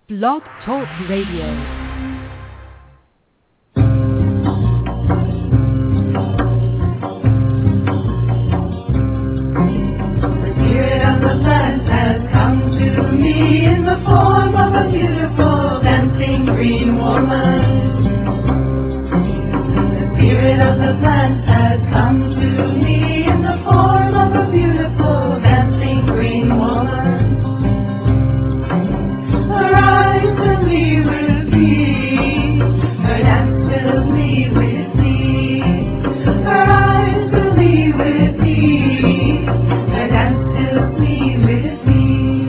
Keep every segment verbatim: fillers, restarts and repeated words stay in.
Blog Talk Radio. Me in the form of a beautiful dancing green woman. The spirit of the plant has come to me in the form of a beautiful dancing green woman. Her eyes fill me with glee, her dance fills me with glee. Her eyes fill me with glee, her dance fills me with glee.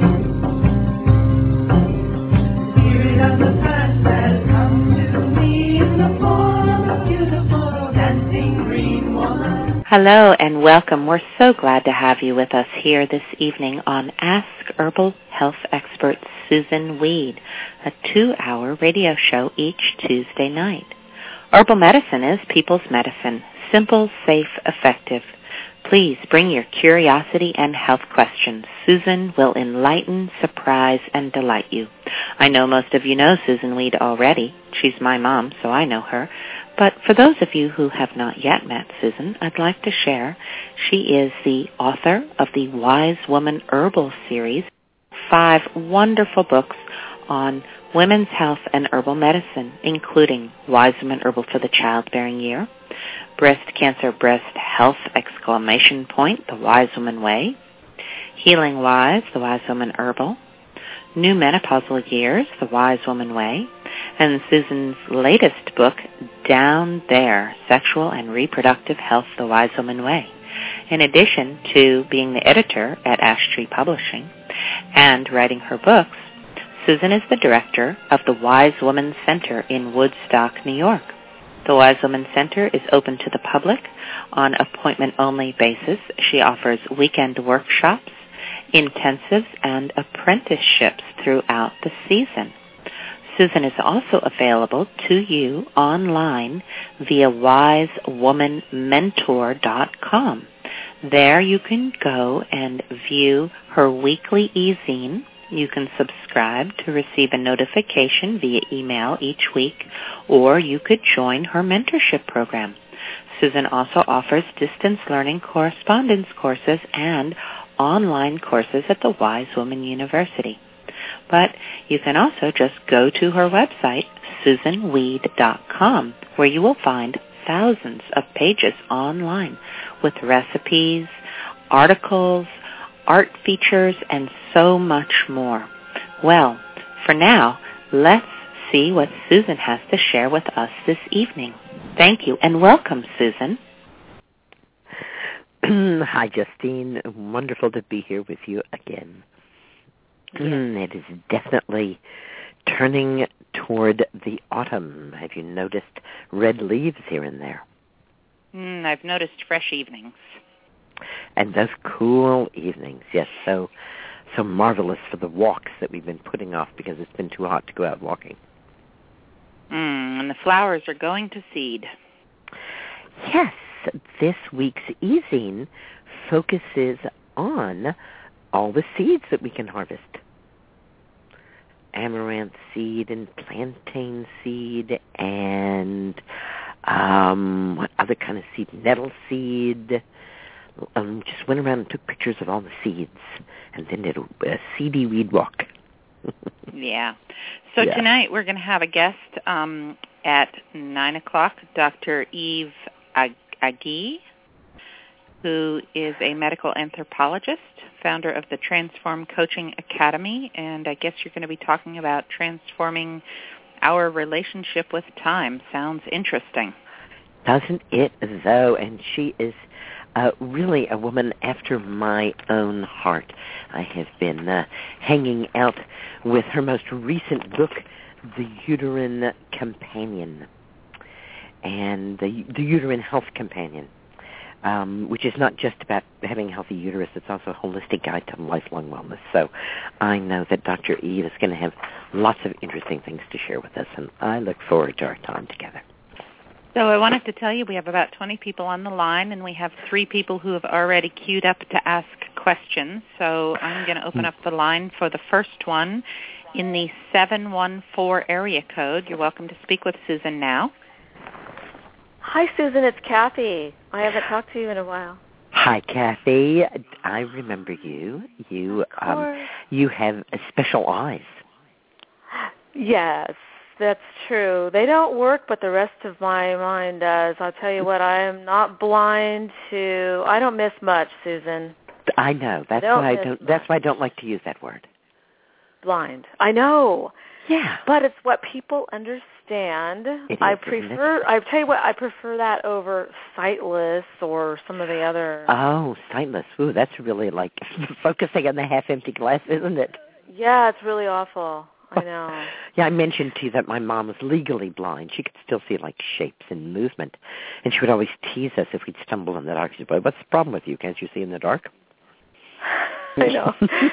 Hello and welcome. We're so glad to have you with us here this evening on Ask Herbal Health Expert Susun Weed, a two-hour radio show each Tuesday night. Herbal medicine is people's medicine, simple, safe, effective. Please bring your curiosity and health questions. Susun will enlighten, surprise, and delight you. I know most of you know Susun Weed already. She's my mom, so I know her. But for those of you who have not yet met Susun, I'd like to share she is the author of the Wise Woman Herbal series, five wonderful books on women's health and herbal medicine, including Wise Woman Herbal for the Childbearing Year, Breast Cancer Breast Health exclamation point, The Wise Woman Way, Healing Wise, The Wise Woman Herbal, New Menopausal Years, The Wise Woman Way, and Susun's latest book, Down There, Sexual and Reproductive Health, The Wise Woman Way. In addition to being the editor at Ash Tree Publishing and writing her books, Susun is the director of the Wise Woman Center in Woodstock, New York. The Wise Woman Center is open to the public on appointment-only basis. She offers weekend workshops, intensives, and apprenticeships throughout the season. Susun is also available to you online via wise woman mentor dot com. There you can go and view her weekly e-zine. You can subscribe to receive a notification via email each week, or you could join her mentorship program. Susun also offers distance learning correspondence courses and online courses at the Wise Woman University. But you can also just go to her website, susun weed dot com, where you will find thousands of pages online with recipes, articles, art features, and so much more. Well, for now, let's see what Susun has to share with us this evening. Thank you, and welcome, Susun. Hi, Justine. Wonderful to be here with you again. Yes. It is definitely turning toward the autumn. Have you noticed red leaves here and there? Mm, I've noticed fresh evenings. And those cool evenings, yes, so so marvelous for the walks that we've been putting off because it's been too hot to go out walking. Mm, and the flowers are going to seed. Yes, this week's e-zine focuses on all the seeds that we can harvest. Amaranth seed and plantain seed and um, what other kind of seed? Nettle seed. Um, just went around and took pictures of all the seeds and then did a, a seedy weed walk. Yeah. So yeah. Tonight we're going to have a guest um, at nine o'clock, Doctor Eve Agee, who is a medical anthropologist, founder of the Transform Coaching Academy, and I guess you're going to be talking about transforming our relationship with time. Sounds interesting. Doesn't it, though? And she is uh, really a woman after my own heart. I have been uh, hanging out with her most recent book, The Uterine Companion, and the, the Uterine Health Companion. Um, which is not just about having a healthy uterus, it's also a holistic guide to lifelong wellness. So I know that Doctor Eve is going to have lots of interesting things to share with us, and I look forward to our time together. So I wanted to tell you we have about twenty people on the line, and we have three people who have already queued up to ask questions. So I'm going to open up the line for the first one, in the seven one four area code. You're welcome to speak with Susan now. Hi, Susan. It's Kathy. I haven't talked to you in a while. Hi, Kathy. I remember you. You um, you have special eyes. Yes, that's true. They don't work, but the rest of my mind does. I'll tell you what, I am not blind to... I don't miss much, Susan. I know. That's I why I don't. much. That's why I don't like to use that word. Blind. I know. Yeah. But it's what people understand. It is, I isn't prefer. I tell you what, I prefer that over sightless or some of the other. Oh, sightless. Ooh, that's really like focusing on the half-empty glass, isn't it? Yeah, it's really awful. I know. Yeah, I mentioned to you that my mom was legally blind. She could still see like shapes and movement, and she would always tease us if we'd stumble in the dark. She'd say, "What's the problem with you? Can't you see in the dark?" I know.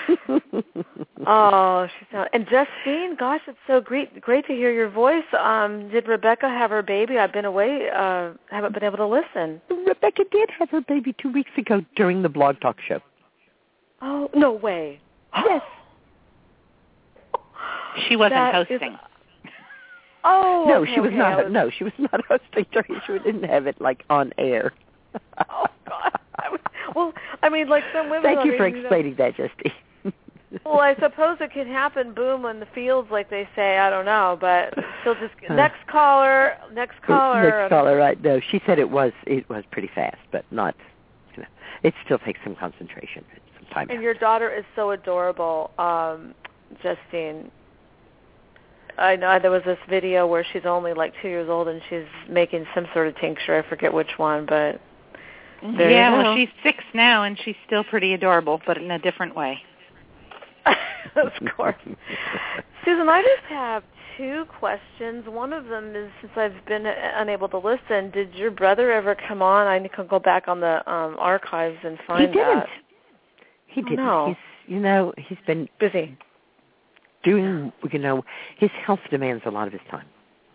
Oh, she's not. And Justine, gosh, it's so great, great to hear your voice. Um, did Rebecca have her baby? I've been away, uh, haven't been able to listen. Rebecca did have her baby two weeks ago during the Blog Talk show. Oh, no way. Yes. She wasn't That hosting. Is, oh, no, okay, she was okay, not. was, No, she was not hosting during. She didn't have it like on air. Oh God. I was, well, I mean, like some women. Thank I you mean, for you know, explaining that, Justine. Well, I suppose it can happen, boom, in the fields, like they say. I don't know, but she'll just next caller, next caller. Next caller, right? No, she said it was it was pretty fast, but not. You know, it still takes some concentration, some time. And your daughter is so adorable, um, Justine. I know there was this video where she's only like two years old and she's making some sort of tincture. I forget which one, but there yeah, you go. well, she's six now and she's still pretty adorable, but in a different way. Of course. Susan, I just have two questions. One of them is, since I've been unable to listen, did your brother ever come on? I can go back on the um, archives and find he didn't. that. He didn't. Oh, no. He's, you know, he's been busy. Doing, you know, his health demands a lot of his time.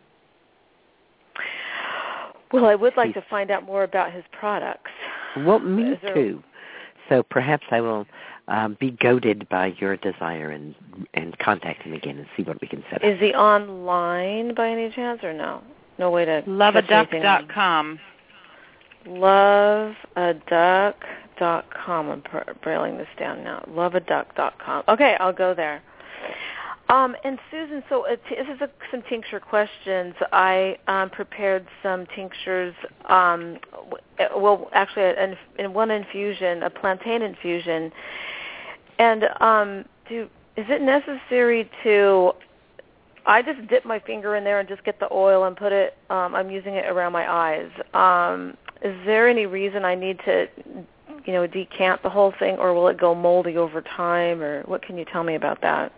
Well, I would like he's, to find out more about his products. Well, me there... too. So perhaps I will um, be goaded by your desire and and contact him again and see what we can set up. Is he online by any chance or no? No way to love a duck dot com. love a duck dot com. I'm brailing this down now. love a duck dot com. Okay, I'll go there. Um, and Susan, so uh, t- this is a, some tincture questions. I um, prepared some tinctures. Um, w- well, actually, in, in one infusion, a plantain infusion. And um, do is it necessary to? I just dip my finger in there and just get the oil and put it. Um, I'm using it around my eyes. Um, is there any reason I need to, you know, decant the whole thing, or will it go moldy over time, or what can you tell me about that?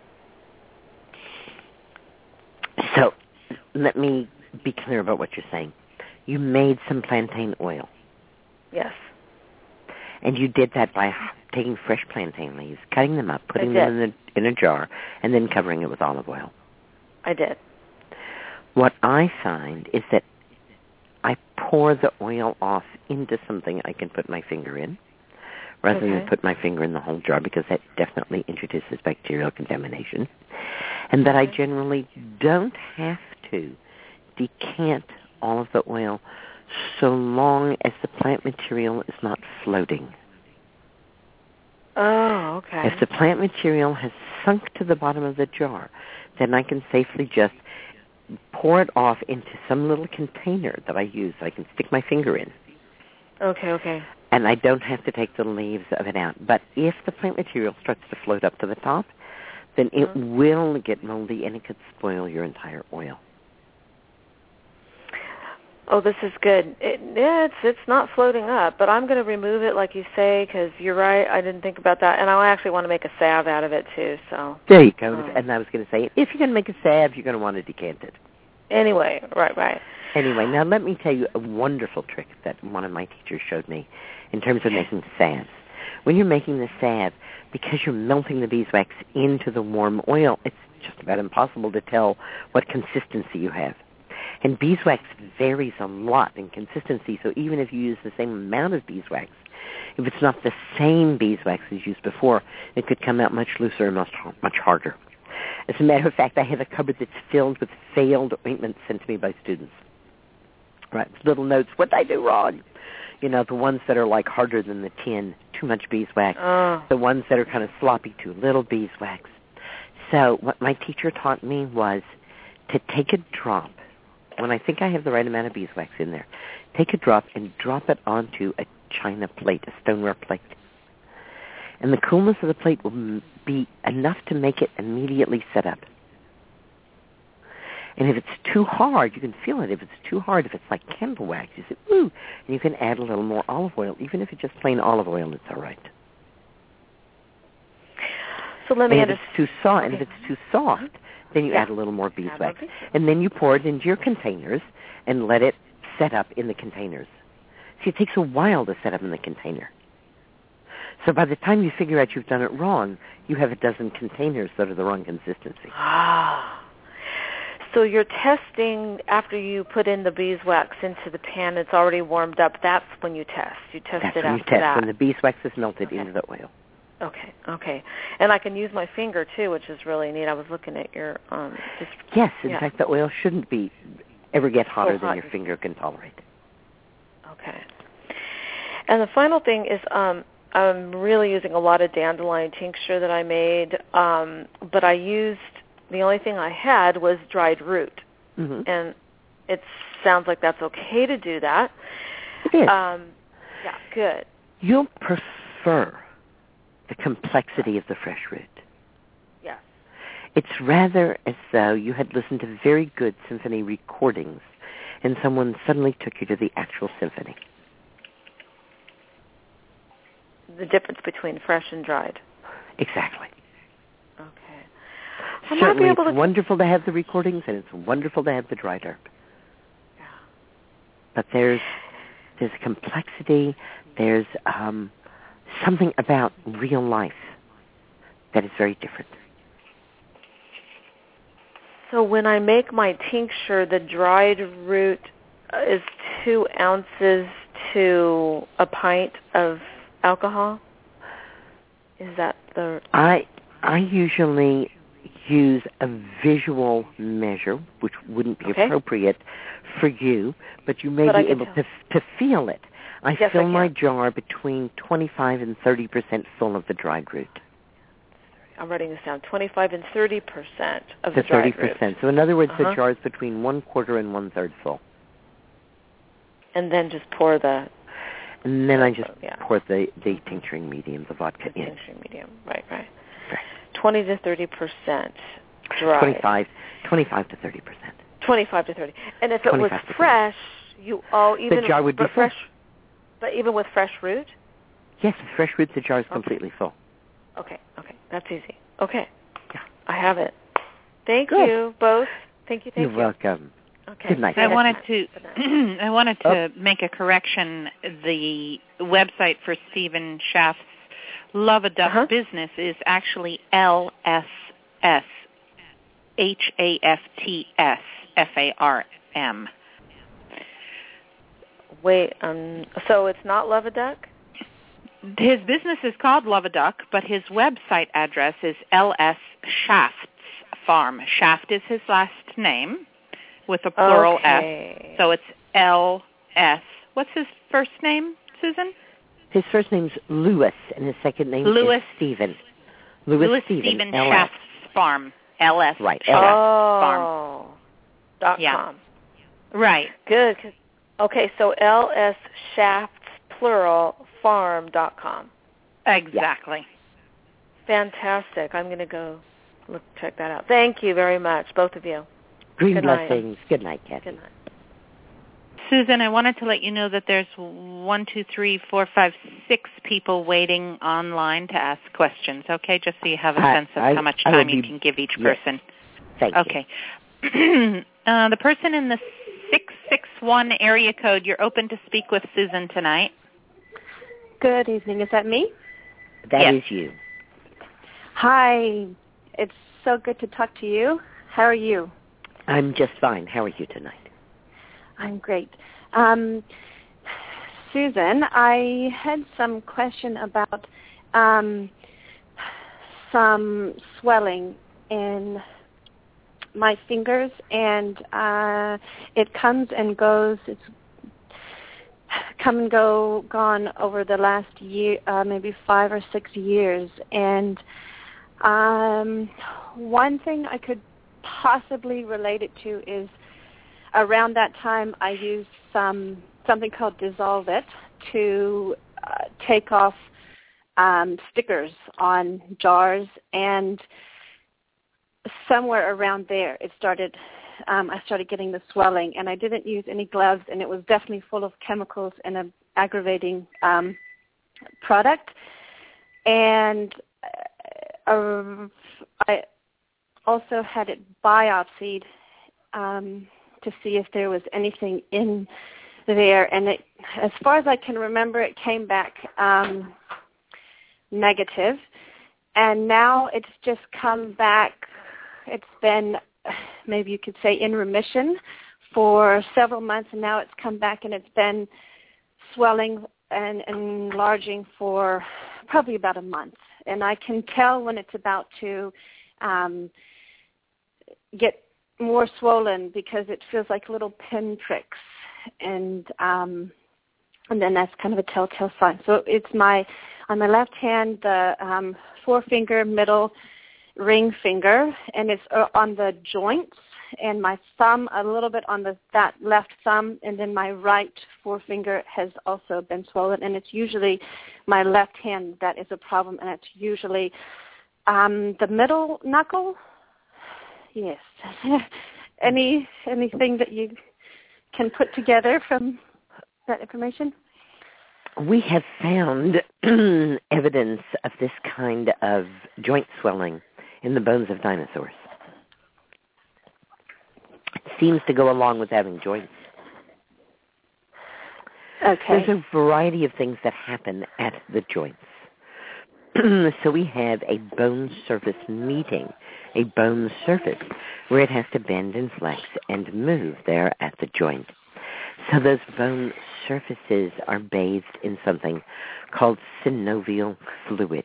So let me be clear about what you're saying. You made some plantain oil. Yes. And you did that by taking fresh plantain leaves, cutting them up, putting them in a, in a jar, and then covering it with olive oil. I did. What I find is that I pour the oil off into something I can put my finger in, rather okay. than put my finger in the whole jar, because that definitely introduces bacterial contamination. And that I generally don't have to decant all of the oil so long as the plant material is not floating. Oh, okay. If the plant material has sunk to the bottom of the jar, then I can safely just pour it off into some little container that I use so I can stick my finger in. Okay, okay. And I don't have to take the leaves of it out. But if the plant material starts to float up to the top, then it mm-hmm. will get moldy and it could spoil your entire oil. Oh, this is good. It, yeah, it's it's not floating up, but I'm going to remove it, like you say, because you're right. I didn't think about that, and I actually want to make a salve out of it too. So there you go. Um, and I was going to say, if you're going to make a salve, you're going to want to decant it. Anyway, right, right. Anyway, now let me tell you a wonderful trick that one of my teachers showed me in terms of making salves. When you're making the salve, because you're melting the beeswax into the warm oil, it's just about impossible to tell what consistency you have. And beeswax varies a lot in consistency, so even if you use the same amount of beeswax, if it's not the same beeswax as used before, it could come out much looser and much, much harder. As a matter of fact, I have a cupboard that's filled with failed ointments sent to me by students. Right, little notes, what did I do wrong? You know, the ones that are like harder than the tin, too much beeswax. Oh. The ones that are kind of sloppy, too little beeswax. So what my teacher taught me was to take a drop. When I think I have the right amount of beeswax in there, take a drop and drop it onto a china plate, a stoneware plate. And the coolness of the plate will be enough to make it immediately set up. And if it's too hard, you can feel it. If it's too hard, if it's like candle wax, you say, ooh, and you can add a little more olive oil. Even if it's just plain olive oil, it's all right. So let me and if understand. it's too soft, and if it's too soft, then you yeah. add a little more beeswax. Beeswax. And then you pour it into your containers and let it set up in the containers. See, it takes a while to set up in the container. So by the time you figure out you've done it wrong, you have a dozen containers that are the wrong consistency. Ah. So you're testing after you put in the beeswax into the pan. It's already warmed up. That's when you test. You test That's it when after you test, that. when the beeswax is melted Okay. into the oil. Okay, okay. And I can use my finger, too, which is really neat. I was looking at your... Um, just, Yes, in yeah. fact, the oil shouldn't be ever get hotter So hot. than your finger can tolerate. Okay. And the final thing is um, I'm really using a lot of dandelion tincture that I made, um, but I used... The only thing I had was dried root. Mm-hmm. And it sounds like that's okay to do that. It is. Um, yeah, good. You'll prefer the complexity of the fresh root. Yes. It's rather as though you had listened to very good symphony recordings and someone suddenly took you to the actual symphony. The difference between fresh and dried. Exactly. Okay. I might Certainly be able it's to... wonderful to have the recordings and it's wonderful to have the dried herb. Yeah. But there's there's complexity, there's um, something about real life that is very different. So when I make my tincture, the dried root is two ounces to a pint of alcohol? Is that the... I I usually use a visual measure, which wouldn't be Okay. appropriate for you, but you may But I be can able tell. to to feel it. I Yes, I fill my can. jar between twenty-five and thirty percent full of the dried root. I'm writing this down. twenty-five and thirty percent of The the dried thirty root. percent. So in other words, Uh-huh. the jar is between one quarter and one third full. And then just pour the... And then I just Yeah. pour the, the tincturing medium, the vodka the in. tincture medium. Right, right. Right. twenty to thirty percent dried. twenty-five, twenty-five to thirty percent. twenty-five to thirty. And if it was twenty-five to thirty. fresh, you oh even The jar would be but full. fresh, but even with fresh root. Yes, with fresh root, the jar is Okay. completely full. Okay, okay, that's easy. Okay, Yeah. I have it. Thank Good. you both. Thank you. Thank You're you. welcome. Okay. Good night. I Good wanted night. to Good night. I wanted to Oh. make a correction. The website for Stephen Schaff's Love a Duck Uh-huh. business is actually L S S H A F T S F A R M. Wait, um, so it's not Love a Duck? His business is called Love a Duck, but his website address is L S Schaft's Farm. Schaft is his last name with a plural Okay. S. So it's L S. What's his first name, Susan? His first name's Louis, and his second name Louis. is Stephen. Louis, Louis Stephen, Stephen L S. Schaft's Farm. L S. Right, Schaft's L S. Farm. Oh. Dot Yeah. com. Right. Good. 'Cause- okay, so L S Shafts plural farm dot com. Exactly. Fantastic. I'm going to go look check that out. Thank you very much, both of you. Green Good night. blessings. Good night, Kathy. Good night. Susan, I wanted to let you know that there's one, two, three, four, five, six people waiting online to ask questions. Okay, just so you have a I- sense of I- how much I will time you be- can give each yes. person. Thank you. Okay. uh, the person in the six six one area code, you're open to speak with Susan tonight. Good evening. Is that me? That Yes. is you. Hi. It's so good to talk to you. How are you? I'm just fine. How are you tonight? I'm great. Um, Susan, I had some question about um, some swelling in my fingers, and uh, it comes and goes. It's come and go, gone over the last year, uh, maybe five or six years. And um, one thing I could possibly relate it to is around that time I used some something called Dissolve It to uh, take off um, stickers on jars, and somewhere around there it started um, I started getting the swelling, and I didn't use any gloves, and it was definitely full of chemicals and an aggravating um, product. And uh, I also had it biopsied um, to see if there was anything in there, and it, as far as I can remember, it came back um, negative, and now it's just come back. It's been, maybe you could say, in remission for several months, and now it's come back, and it's been swelling and enlarging for probably about a month. And I can tell when it's about to um, get more swollen because it feels like little pin pricks, and um, and then that's kind of a telltale sign. So it's my, on my left hand, the um, forefinger, middle ring finger, and it's uh, on the joints, and my thumb a little bit on the that left thumb, and then my right forefinger has also been swollen, and it's usually my left hand that is a problem, and it's usually um, the middle knuckle. Yes. Any anything that you can put together from that information? We have found evidence of this kind of joint swelling in the bones of dinosaurs. It seems to go along with having joints. Okay. There's a variety of things that happen at the joints. So we have a bone surface meeting, a bone surface where it has to bend and flex and move there at the joint. So those bone surfaces are bathed in something called synovial fluid.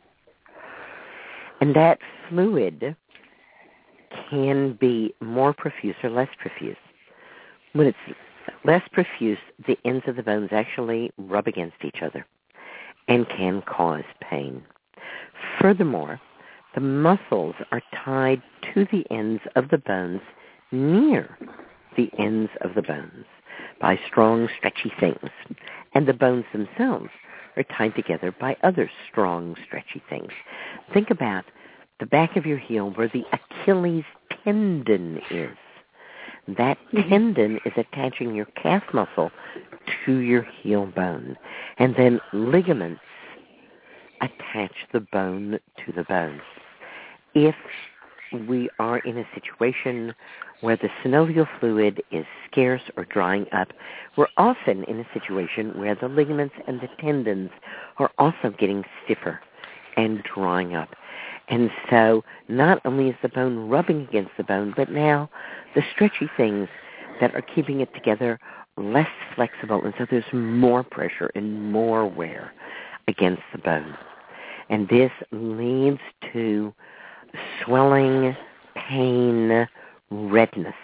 And that fluid can be more profuse or less profuse. When it's less profuse, the ends of the bones actually rub against each other and can cause pain. Furthermore, the muscles are tied to the ends of the bones near the ends of the bones by strong, stretchy things. And the bones themselves are tied together by other strong, stretchy things. Think about the back of your heel where the Achilles tendon is. That tendon is attaching your calf muscle to your heel bone. And then ligaments attach the bone to the bone. If we are in a situation where the synovial fluid is scarce or drying up, we're often in a situation where the ligaments and the tendons are also getting stiffer and drying up. And so not only is the bone rubbing against the bone, but now the stretchy things that are keeping it together less flexible, and so there's more pressure and more wear against the bone. And this leads to swelling, pain, redness.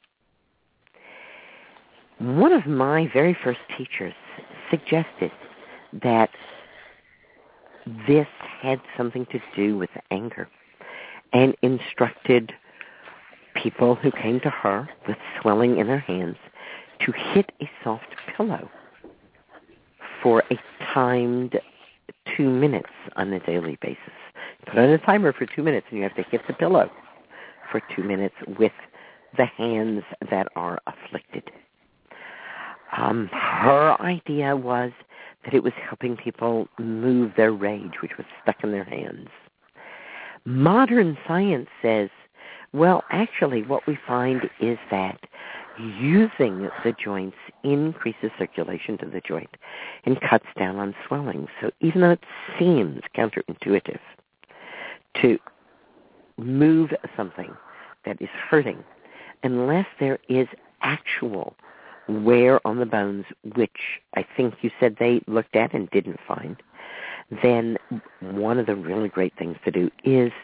One of my very first teachers suggested that this had something to do with anger and instructed people who came to her with swelling in their hands to hit a soft pillow for a timed two minutes on a daily basis. Put on a timer for two minutes, and you have to hit the pillow for two minutes with the hands that are afflicted. Um, her idea was that it was helping people move their rage, which was stuck in their hands. Modern science says, well, actually what we find is that using the joints increases circulation to the joint and cuts down on swelling. So even though it seems counterintuitive to move something that is hurting, unless there is actual wear on the bones, which I think you said they looked at and didn't find, then one of the really great things to do is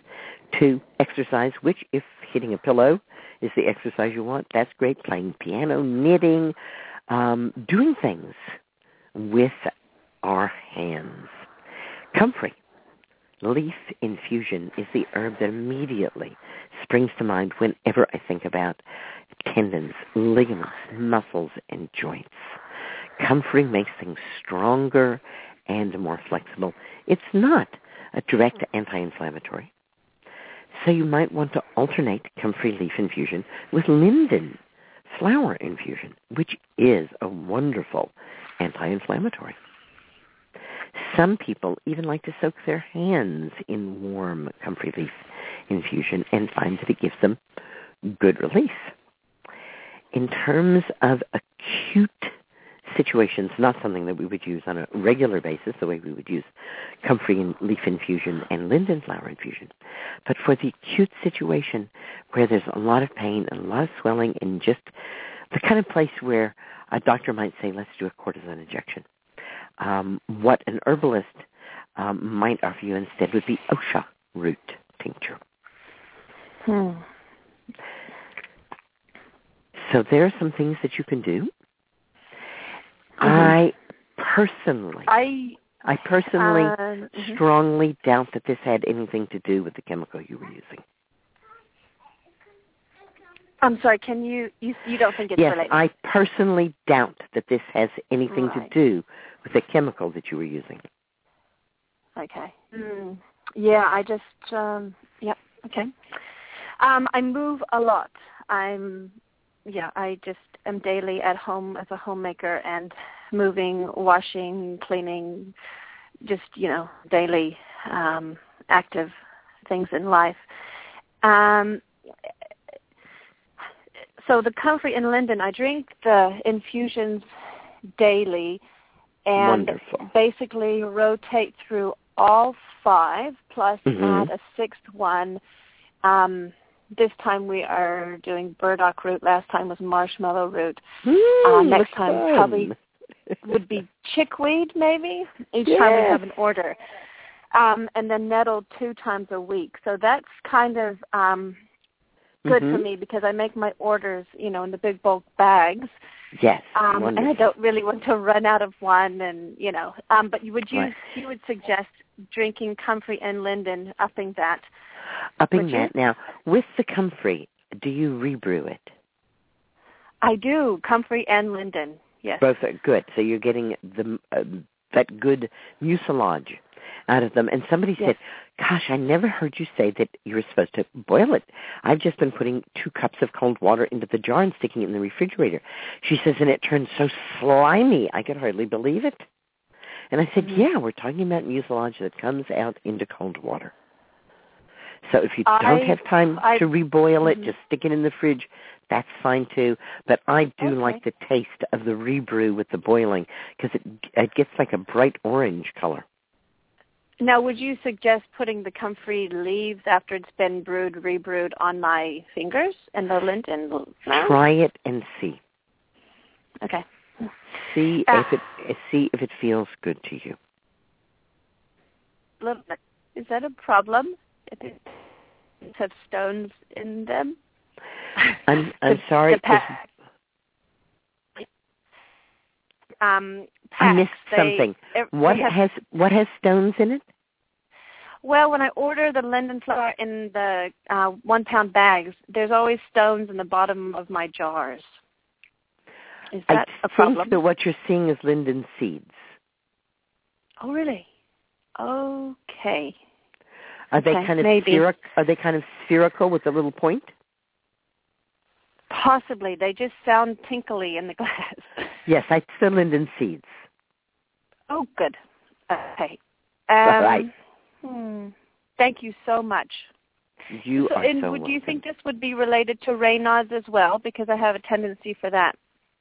Two, exercise, which if hitting a pillow is the exercise you want, that's great. Playing piano, knitting, um, doing things with our hands. Comfrey leaf infusion is the herb that immediately springs to mind whenever I think about tendons, ligaments, muscles, and joints. Comfrey makes things stronger and more flexible. It's not a direct anti-inflammatory. So you might want to alternate comfrey leaf infusion with linden flower infusion, which is a wonderful anti-inflammatory. Some people even like to soak their hands in warm comfrey leaf infusion and find that it gives them good relief. In terms of acute situations, not something that we would use on a regular basis, the way we would use comfrey and leaf infusion and linden flower infusion, but for the acute situation where there's a lot of pain and a lot of swelling and just the kind of place where a doctor might say, let's do a cortisone injection. Um, what an herbalist um, might offer you instead would be Osha root tincture. Hmm. So there are some things that you can do. Mm-hmm. I personally, I, I personally uh, mm-hmm. strongly doubt that this had anything to do with the chemical you were using. I'm sorry, can you, you, you don't think it's yes, related? I personally doubt that this has anything right. to do with the chemical that you were using. Okay. Mm. Yeah, I just, um, yeah, okay. Um, I move a lot. I'm, yeah, I just am daily at home as a homemaker and moving, washing, cleaning, just, you know, daily um, active things in life. Um, so the comfrey and linden, I drink the infusions daily and Wonderful. basically rotate through all five, plus mm-hmm. add a sixth one. Um, this time we are doing burdock root. Last time was marshmallow root. Mm, uh, next time fun. probably would be chickweed, maybe. Each yes. time we have an order. Um, and then nettle two times a week. So that's kind of um, good mm-hmm. for me because I make my orders, you know, in the big bulk bags. Yes, um, wonderful. and I don't really want to run out of one, and you know. Um, but you would you right. you would suggest drinking comfrey and linden, upping that? Upping that now with the comfrey. Do you rebrew it? I do comfrey and linden. Yes. Both are good. So you're getting the uh, that good mucilage out of them. And somebody yes. said, gosh, I never heard you say that you were supposed to boil it. I've just been putting two cups of cold water into the jar and sticking it in the refrigerator. She says, and it turns so slimy, I could hardly believe it. And I said, mm-hmm. yeah, we're talking about mucilage that comes out into cold water. So if you I, don't have time I, to reboil mm-hmm. it, just stick it in the fridge. That's fine too. But I do okay. like the taste of the rebrew with the boiling because it, it gets like a bright orange color. Now, would you suggest putting the comfrey leaves after it's been brewed, rebrewed on my fingers and the linden flower? Try it and see. Okay. See uh, if it see if it feels good to you. Little bit. Is that a problem? If it have stones in them? I'm I'm the, sorry. The pa- um, packs, I missed they, something. It, what have, has what has stones in it? Well, when I order the linden flower in the uh, one-pound bags, there's always stones in the bottom of my jars. Is that I a problem? I think that what you're seeing is linden seeds. Oh, really? Okay. Are they okay, kind of maybe. spheric, Are they kind of spherical with a little point? Possibly. They just sound tinkly in the glass. Yes, I the linden seeds. Oh, good. Okay. Um, All right. Hmm. Thank you so much. You so, are and so would welcome. you think this would be related to Raynaud's as well? Because I have a tendency for that.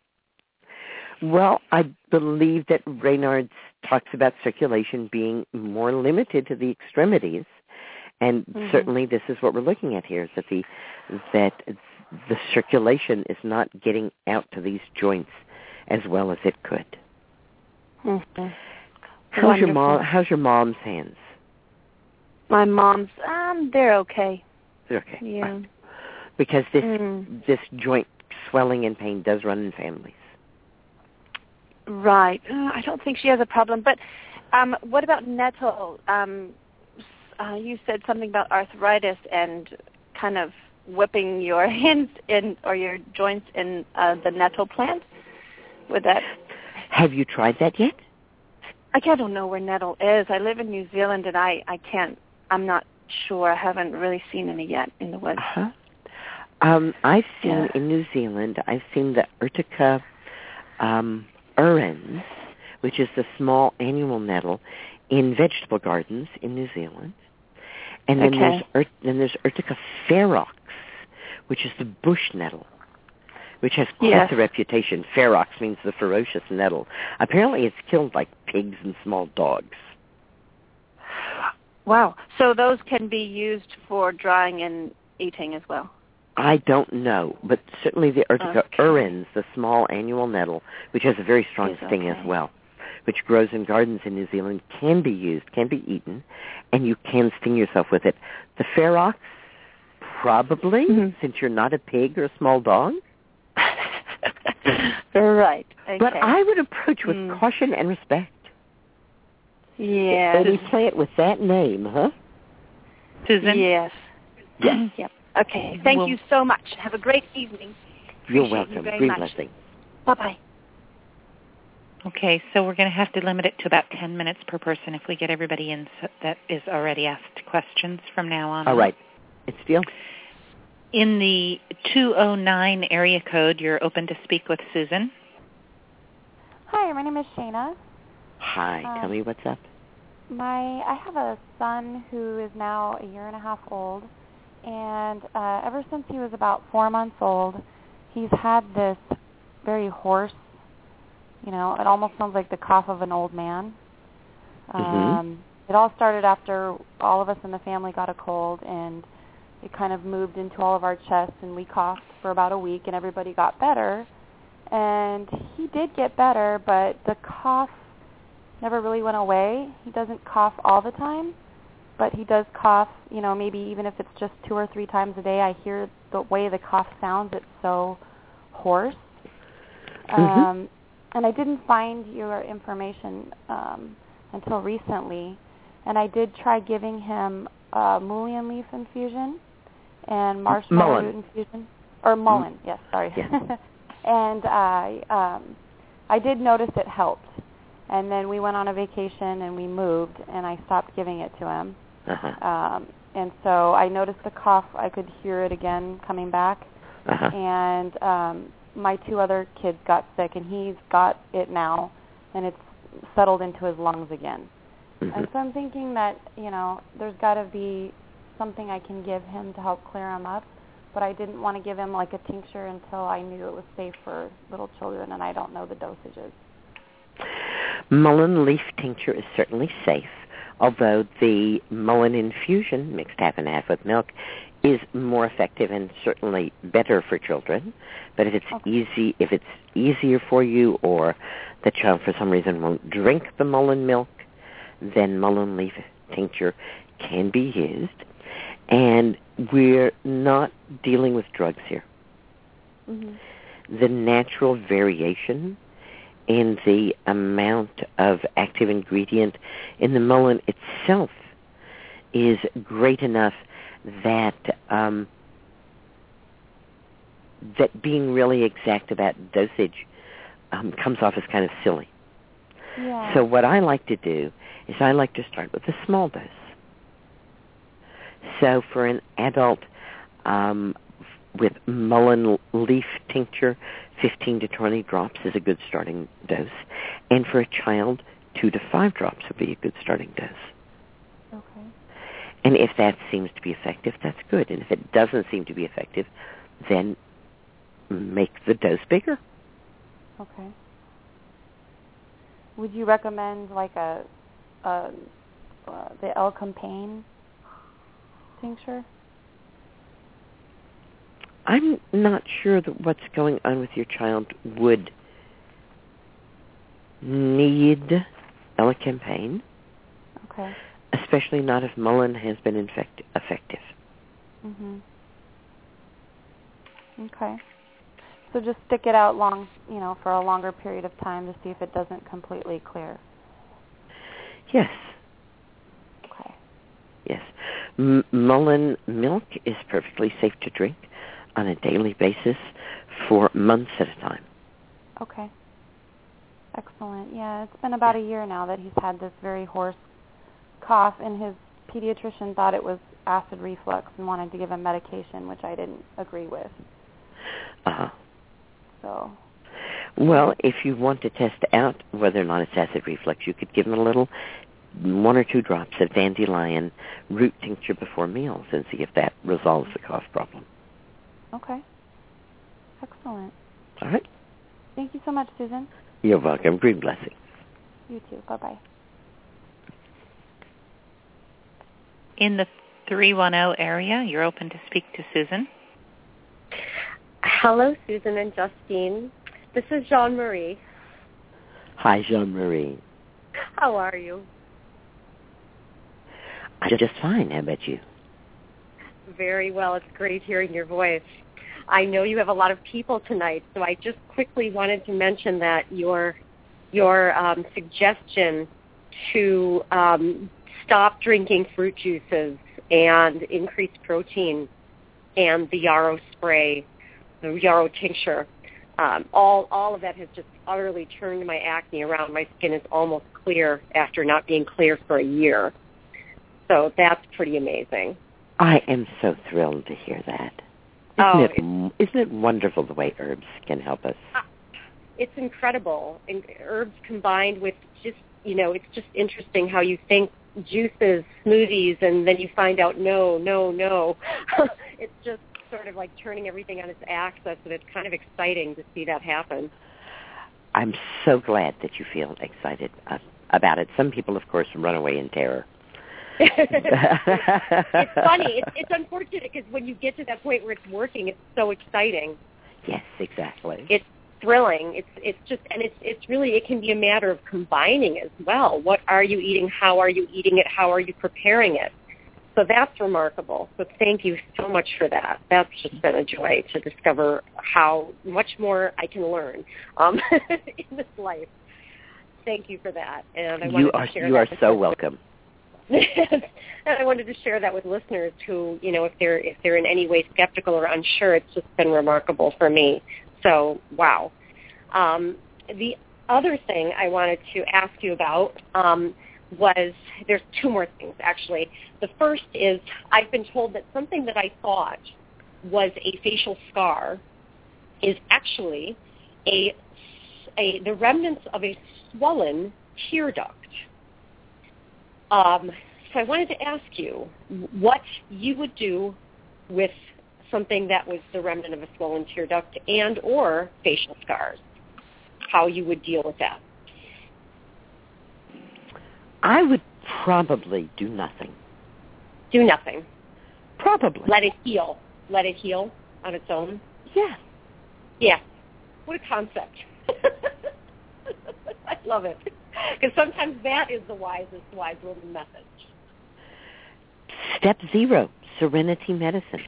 Well, I believe that Raynaud's talks about circulation being more limited to the extremities, and mm-hmm. certainly this is what we're looking at here: is that the that the circulation is not getting out to these joints as well as it could. Mm-hmm. How's your mom? How's your mom's hands? My mom's, um, they're okay. They're okay. Yeah. Right. Because this Mm. this joint swelling and pain does run in families. Right. Uh, I don't think she has a problem. But um, what about nettle? Um, uh, you said something about arthritis and kind of whipping your hands in or your joints in uh, the nettle plant. Would that? Have you tried that yet? I don't know where nettle is. I live in New Zealand, and I, I can't. I'm not sure. I haven't really seen any yet in the woods. Uh-huh. Um, I've seen Yeah. in New Zealand, I've seen the Urtica um, urens, which is the small annual nettle, in vegetable gardens in New Zealand. And then Okay. there's Ur- then there's Urtica ferox, which is the bush nettle, which has quite Yes. a reputation. Ferox means the ferocious nettle. Apparently it's killed like pigs and small dogs. Wow. So those can be used for drying and eating as well. I don't know, but certainly the Urtica Okay. urens, the small annual nettle, which has a very strong Is sting okay. as well, which grows in gardens in New Zealand, can be used, can be eaten, and you can sting yourself with it. The ferox, probably, Mhm. since you're not a pig or a small dog. Right. Okay. But I would approach with Mm. caution and respect. Yes. Any plant with that name, huh? Susan? Yes. Yes. Yep. Okay. Thank Well- you so much. Have a great evening. You're Appreciate welcome. you very Green much. blessing. Bye-bye. Okay, so we're going to have to limit it to about ten minutes per person if we get everybody in so that is already asked questions from now on. All right. It's deal. In the two oh nine area code, you're open to speak with Susan. Hi, my name is Shayna. Hi. Um, Tell me what's up. My I have a son who is now a year and a half old, and uh, ever since he was about four months old, he's had this very hoarse, you know, it almost sounds like the cough of an old man. Mhm. Um, it all started after all of us in the family got a cold, and it kind of moved into all of our chests, and we coughed for about a week, and everybody got better. And he did get better, but the cough never really went away. He doesn't cough all the time, but he does cough, you know, maybe even if it's just two or three times a day. I hear the way the cough sounds, it's so hoarse. Mhm. Um, and I didn't find your information um, until recently, and I did try giving him uh, mullein leaf infusion and marshmallow Mullein. root infusion. Or mullein, yes, sorry. Yeah. And I um, I did notice it helped. And then we went on a vacation and we moved, and I stopped giving it to him. Uh-huh. Um, and so I noticed the cough. I could hear it again coming back. Uh-huh. And um, my two other kids got sick, and he's got it now, and it's settled into his lungs again. Mhm. And so I'm thinking that, you know, there's got to be something I can give him to help clear him up. But I didn't want to give him like a tincture until I knew it was safe for little children, and I don't know the dosages. Mullein leaf tincture is certainly safe, although the mullein infusion, mixed half and half with milk, is more effective and certainly better for children. But if it's Okay. easy, if it's easier for you, or the child for some reason won't drink the mullein milk, then mullein leaf tincture can be used. And we're not dealing with drugs here. Mm-hmm. The natural variation in the amount of active ingredient in the mullein itself is great enough that um, that being really exact about dosage um, comes off as kind of silly. Yeah. So what I like to do is I like to start with a small dose. So for an adult um, with mullein leaf tincture, fifteen to twenty drops is a good starting dose. And for a child, two to five drops would be a good starting dose. Okay. And if that seems to be effective, that's good. And if it doesn't seem to be effective, then make the dose bigger. Okay. Would you recommend like a, a uh, the L-Campaign tincture? I'm not sure that what's going on with your child would need L-Campaign. Okay. especially not if Mullein has been infect- effective. Mhm. Okay. So just stick it out long, you know, for a longer period of time to see if it doesn't completely clear. Yes. Okay. Yes. M- Mullein milk is perfectly safe to drink on a daily basis for months at a time. Okay. Excellent. Yeah, it's been about a year now that he's had this very hoarse cough, and his pediatrician thought it was acid reflux and wanted to give him medication, which I didn't agree with. Uh-huh. So. Well, if you want to test out whether or not it's acid reflux, you could give him a little, one or two drops of dandelion root tincture before meals and see if that resolves the cough problem. Okay. Excellent. All right. Thank you so much, Susan. You're welcome. Green blessings. You too. Bye-bye. In the three one zero area, you're open to speak to Susan. Hello, Susan and Justine. This is Jean-Marie. Hi, Jean-Marie. How are you? I'm just fine. How about you? Very well. It's great hearing your voice. I know you have a lot of people tonight, so I just quickly wanted to mention that your your um, suggestion to um, stop drinking fruit juices and increase protein and the yarrow spray, the yarrow tincture, um, all all of that has just utterly turned my acne around. My skin is almost clear after not being clear for a year. So that's pretty amazing. I am so thrilled to hear that. Isn't, oh, it, isn't it wonderful the way herbs can help us? It's incredible. And herbs combined with just, you know, it's just interesting how you think juices, smoothies, and then you find out no, no, no. It's just sort of like turning everything on its axis, and it's kind of exciting to see that happen. I'm so glad that you feel excited uh, about it. Some people, of course, run away in terror. It's funny. It's, it's unfortunate because when you get to that point where it's working, it's so exciting. Yes, exactly. It's thrilling. It's it's just, and it's it's really, it can be a matter of combining as well. What are you eating? How are you eating it? How are you preparing it? So that's remarkable. So thank you so much for that. That's just been a joy to discover how much more I can learn um, in this life. Thank you for that. And I wanted you are to share you that are so welcome. and I wanted to share that with listeners who, you know, if they're if they're in any way skeptical or unsure, it's just been remarkable for me. So, wow. Um, the other thing I wanted to ask you about um, was, there's two more things, actually. The first is, I've been told that something that I thought was a facial scar is actually a, a the remnants of a swollen tear duct. Um, so I wanted to ask you what you would do with something that was the remnant of a swollen tear duct and or facial scars, how you would deal with that. I would probably do nothing. Do nothing. Probably. Let it heal. Let it heal on its own. Yeah. Yeah. What a concept. I love it. Because sometimes that is the wisest, wise little message. Step zero, serenity medicine.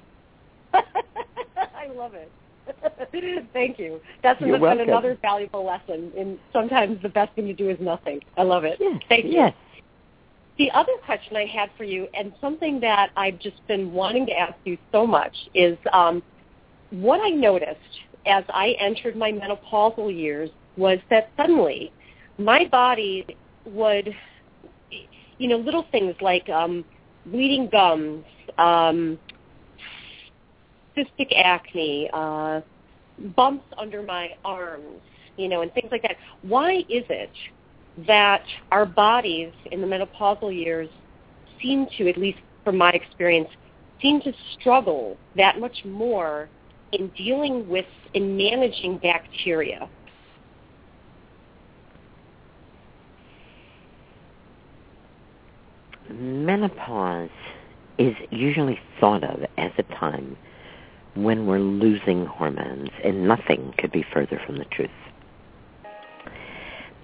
I love it. Thank you. That's You're an, welcome. another valuable lesson. And sometimes the best thing to do is nothing. I love it. Yes. Thank you. Yes. The other question I had for you, and something that I've just been wanting to ask you so much, is um, what I noticed as I entered my menopausal years was that suddenly my body would, you know, little things like um, bleeding gums, um, cystic acne, uh, bumps under my arms, you know, and things like that. Why is it that our bodies in the menopausal years seem to, at least from my experience, seem to struggle that much more in dealing with, in managing bacteria? Menopause is usually thought of as a time when we're losing hormones, and nothing could be further from the truth.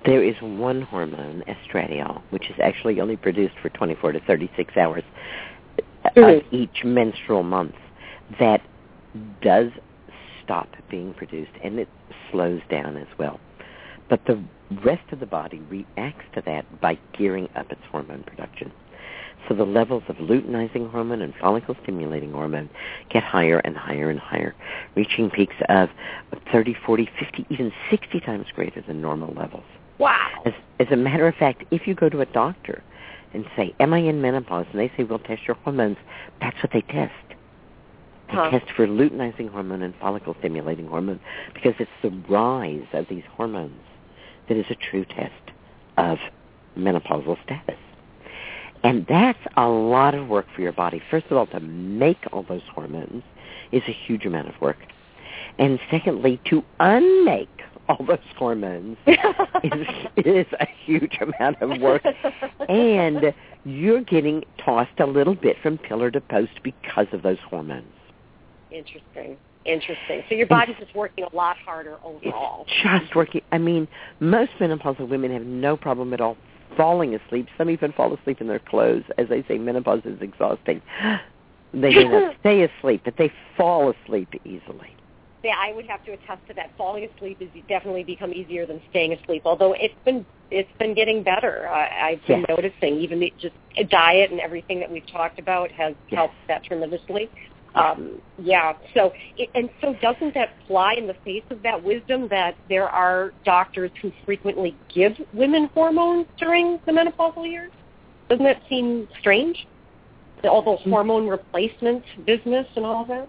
There is one hormone, estradiol, which is actually only produced for twenty-four to thirty-six hours mm-hmm. of each menstrual month, that does stop being produced, and it slows down as well. But the rest of the body reacts to that by gearing up its hormone production. So the levels of luteinizing hormone and follicle-stimulating hormone get higher and higher and higher, reaching peaks of thirty, forty, fifty, even sixty times greater than normal levels. Wow. As, as a matter of fact, if you go to a doctor and say, am I in menopause? And they say, we'll test your hormones, that's what they test. They huh. test for luteinizing hormone and follicle-stimulating hormone, because it's the rise of these hormones that is a true test of menopausal status. And that's a lot of work for your body. First of all, to make all those hormones is a huge amount of work. And secondly, to unmake all those hormones is, is a huge amount of work. And you're getting tossed a little bit from pillar to post because of those hormones. Interesting. Interesting. So your body's just working a lot harder overall. It's just working. I mean, most menopausal women have no problem at all falling asleep. Some even fall asleep in their clothes. As they say, menopause is exhausting. They may not stay asleep, but they fall asleep easily. Yeah, I would have to attest to that. Falling asleep has definitely become easier than staying asleep, although it's been it's been getting better. Uh, I've been yes. noticing even the, just a diet and everything that we've talked about has yes. helped that tremendously. Um, yeah. So, and so doesn't that fly in the face of that wisdom that there are doctors who frequently give women hormones during the menopausal years? Doesn't that seem strange? All the hormone replacement business and all of that?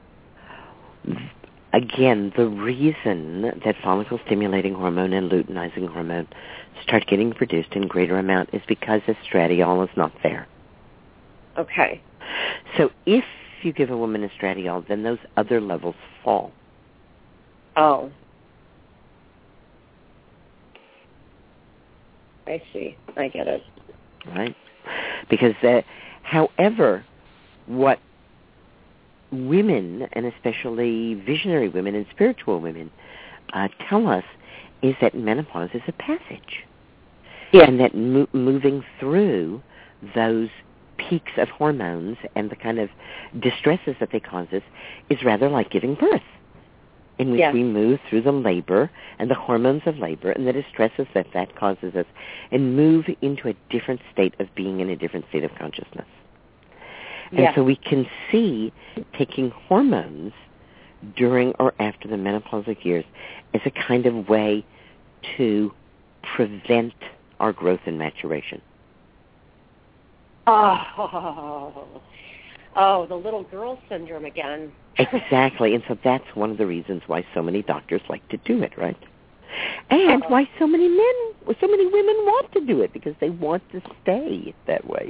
Again, the reason that follicle-stimulating hormone and luteinizing hormone start getting produced in greater amount is because estradiol is not there. Okay. So if you give a woman estradiol, then those other levels fall. Oh. I see. I get it. Right? Because, uh, however, what women, and especially visionary women and spiritual women, uh, tell us is that menopause is a passage. Yeah. And that mo- moving through those peaks of hormones and the kind of distresses that they cause us is rather like giving birth, in which yes. we move through the labor and the hormones of labor and the distresses that that causes us and move into a different state of being in a different state of consciousness. And yes. so we can see taking hormones during or after the menopausal years as a kind of way to prevent our growth and maturation. Oh, oh, the little girl syndrome again. Exactly, and so that's one of the reasons why so many doctors like to do it, right? And Uh-oh. why so many men, so many women want to do it, because they want to stay that way.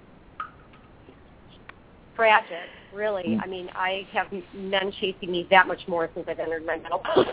Tragic, really. Mm. I mean, I have men chasing me that much more since I've entered my menopause.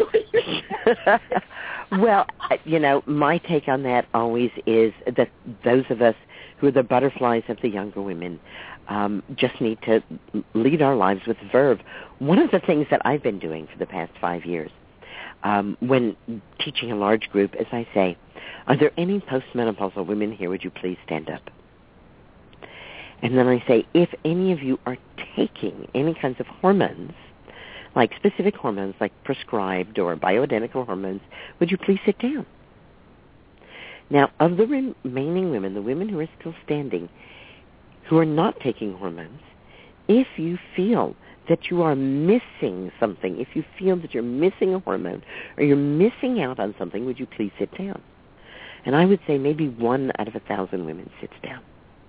Well, you know, my take on that always is that those of us who are the butterflies of the younger women um, just need to lead our lives with verve. One of the things that I've been doing for the past five years um, when teaching a large group is I say, are there any postmenopausal women here? Would you please stand up? And then I say, if any of you are taking any kinds of hormones, like specific hormones like prescribed or bioidentical hormones, would you please sit down? Now, of the remaining women, the women who are still standing, who are not taking hormones, if you feel that you are missing something, if you feel that you're missing a hormone or you're missing out on something, would you please sit down? And I would say maybe one out of a thousand women sits down.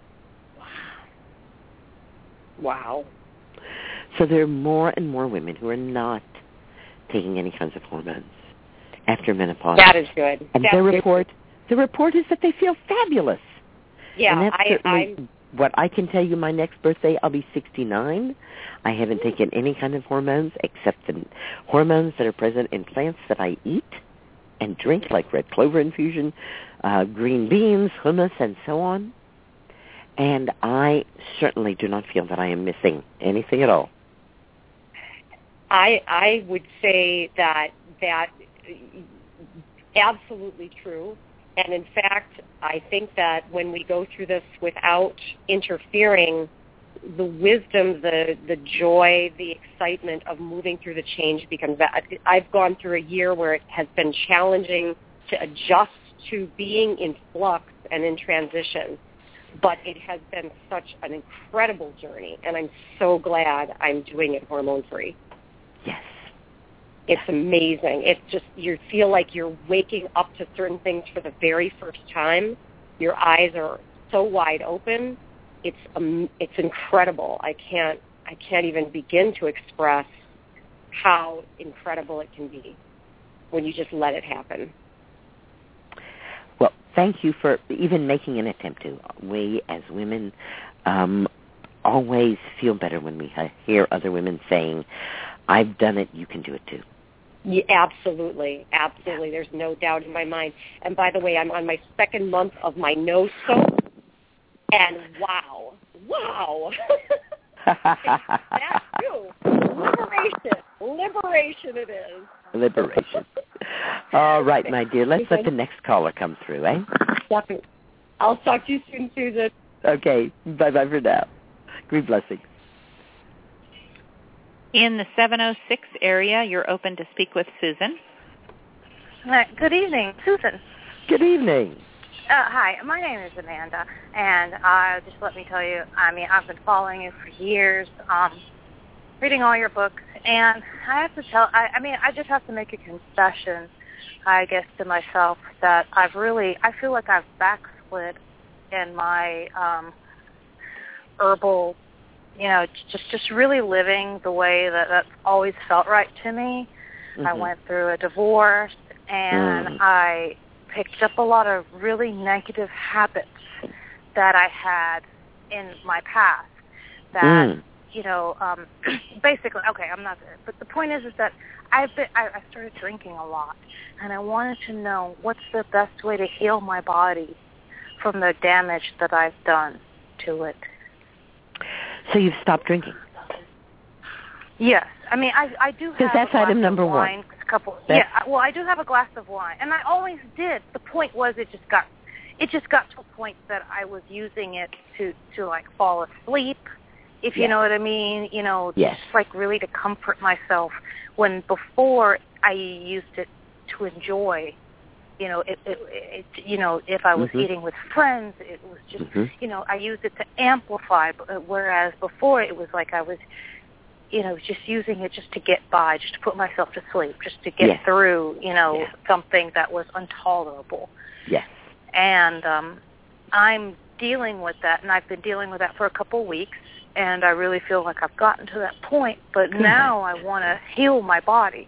Wow. So there are more and more women who are not taking any kinds of hormones after menopause. That is good. And That's their report, good. the report is that they feel fabulous. Yeah, and that's I, certainly I'm... what I can tell you. My next birthday, I'll be sixty-nine. I haven't taken any kind of hormones except the hormones that are present in plants that I eat and drink, like red clover infusion, uh, green beans, hummus, and so on. And I certainly do not feel that I am missing anything at all. I I would say that that absolutely true, And in fact, I think that when we go through this without interfering, the wisdom, the the joy, the excitement of moving through the change becomes. I've gone through a year where it has been challenging to adjust to being in flux and in transition, but it has been such an incredible journey, and I'm so glad I'm doing it hormone-free. Yes. It's amazing. It's just, you feel like you're waking up to certain things for the very first time. Your eyes are so wide open. It's um, it's incredible. I can't I can't even begin to express how incredible it can be when you just let it happen. Well, thank you for even making an attempt to. We, as women, um, always feel better when we hear other women saying, I've done it, you can do it too. Yeah, absolutely, absolutely. There's no doubt in my mind. And by the way, I'm on my second month of my no soap, and wow, wow. That's too. Liberation. Liberation it is. Liberation. All right, my dear. Let's let the next caller come through, eh? Definitely. I'll talk to you soon, Susan. Okay. Bye-bye for now. Great blessings. In the seven oh six area, you're open to speak with Susan. Uh, good evening, Susan. Good evening. Uh, hi, my name is Amanda, and uh, just let me tell you, I mean, I've been following you for years, um, reading all your books, and I have to tell, I, I mean, I just have to make a confession, I guess, to myself that I've really, I feel like I've backslid in my um, herbal, you know, just just really living the way that that's always felt right to me. Mm-hmm. I went through a divorce, and mm. I picked up a lot of really negative habits that I had in my past that, mm. you know, um, basically, okay, I'm not there. But the point is is that I've been, I, I started drinking a lot, and I wanted to know what's the best way to heal my body from the damage that I've done to it. So you've stopped drinking? Yes. I mean, I I do have because that's a glass item number of wine, one. A couple. That's yeah. Well, I do have a glass of wine, and I always did. The point was, it just got, it just got to a point that I was using it to to like fall asleep, if you yes. know what I mean. You know, yes. just like really to comfort myself. When before I used it to enjoy. You know, it, it, it, you know, if I was mm-hmm. eating with friends, it was just, mm-hmm. you know, I used it to amplify. Whereas before, it was like I was, you know, just using it just to get by, just to put myself to sleep, just to get yes. through, you know, yes. something that was intolerable. Yes. And um, I'm dealing with that, and I've been dealing with that for a couple of weeks, and I really feel like I've gotten to that point. But Good. Now I want to heal my body,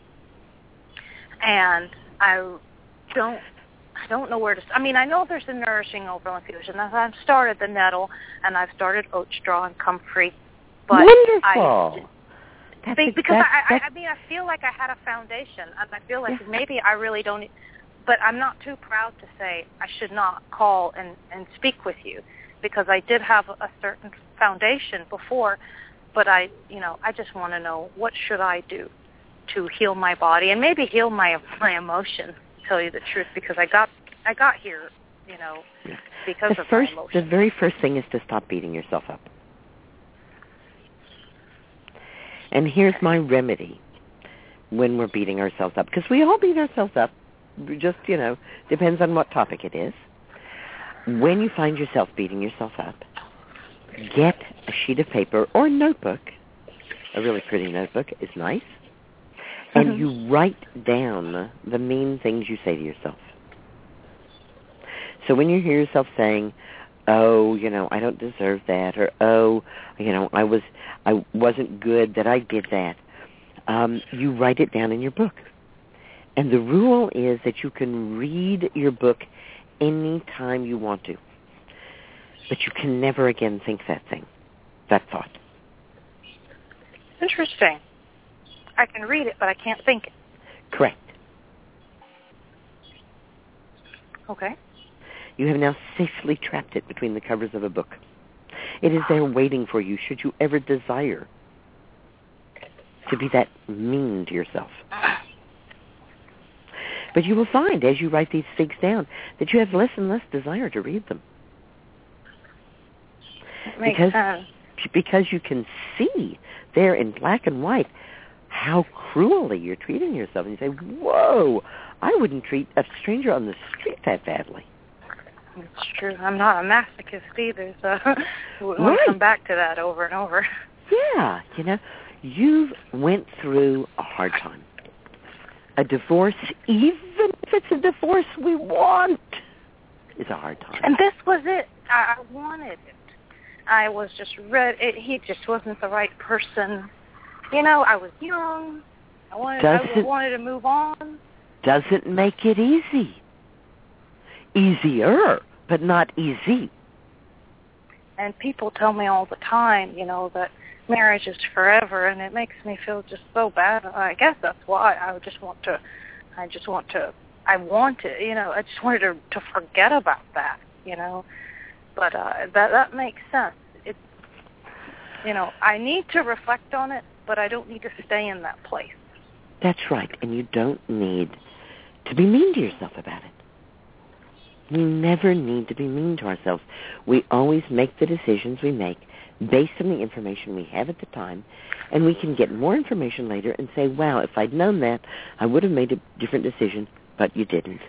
and I. don't I don't know where to I mean I know there's a nourishing overland infusion. I've started the nettle and I've started oat straw and comfrey, but wonderful I think because that's, I, that's, I I mean I feel like I had a foundation, and I feel like yeah. maybe I really don't, but I'm not too proud to say I should not call and and speak with you, because I did have a certain foundation before, but I you know I just want to know what should I do to heal my body and maybe heal my my emotions. Tell you the truth, because I got I got here, you know, because the of first, my emotions. The very first thing is to stop beating yourself up. And here's my remedy when we're beating ourselves up, because we all beat ourselves up. Just you know, depends on what topic it is. When you find yourself beating yourself up, get a sheet of paper or a notebook. A really pretty notebook is nice. And mm-hmm. you write down the mean things you say to yourself. So when you hear yourself saying, "Oh, you know, I don't deserve that," or "Oh, you know, I was, I wasn't good that I did that," um, you write it down in your book. And the rule is that you can read your book any time you want to, but you can never again think that thing, that thought. Interesting. I can read it, but I can't think it. Correct. Okay. You have now safely trapped it between the covers of a book. It is there waiting for you should you ever desire to be that mean to yourself. But you will find, as you write these things down, that you have less and less desire to read them. Makes because, sense. Because you can see there in black and white how cruelly you're treating yourself. And you say, whoa, I wouldn't treat a stranger on the street that badly. It's true. I'm not a masochist either, so we'll right. come back to that over and over. Yeah, you know, you've went through a hard time. A divorce, even if it's a divorce we want, is a hard time. And this was it. I wanted it. I was just ready. It, he just wasn't the right person. You know, I was young. I wanted, I wanted to move on. Doesn't make it easy. Easier, but not easy. And people tell me all the time, you know, that marriage is forever, and it makes me feel just so bad. I guess that's why I just want to, I just want to, I want to, you know, I just wanted to, to forget about that, you know. But uh, that that makes sense. It, you know, I need to reflect on it, but I don't need to stay in that place. That's right, and you don't need to be mean to yourself about it. We never need to be mean to ourselves. We always make the decisions we make based on the information we have at the time, and we can get more information later and say, wow, if I'd known that, I would have made a different decision, but you didn't.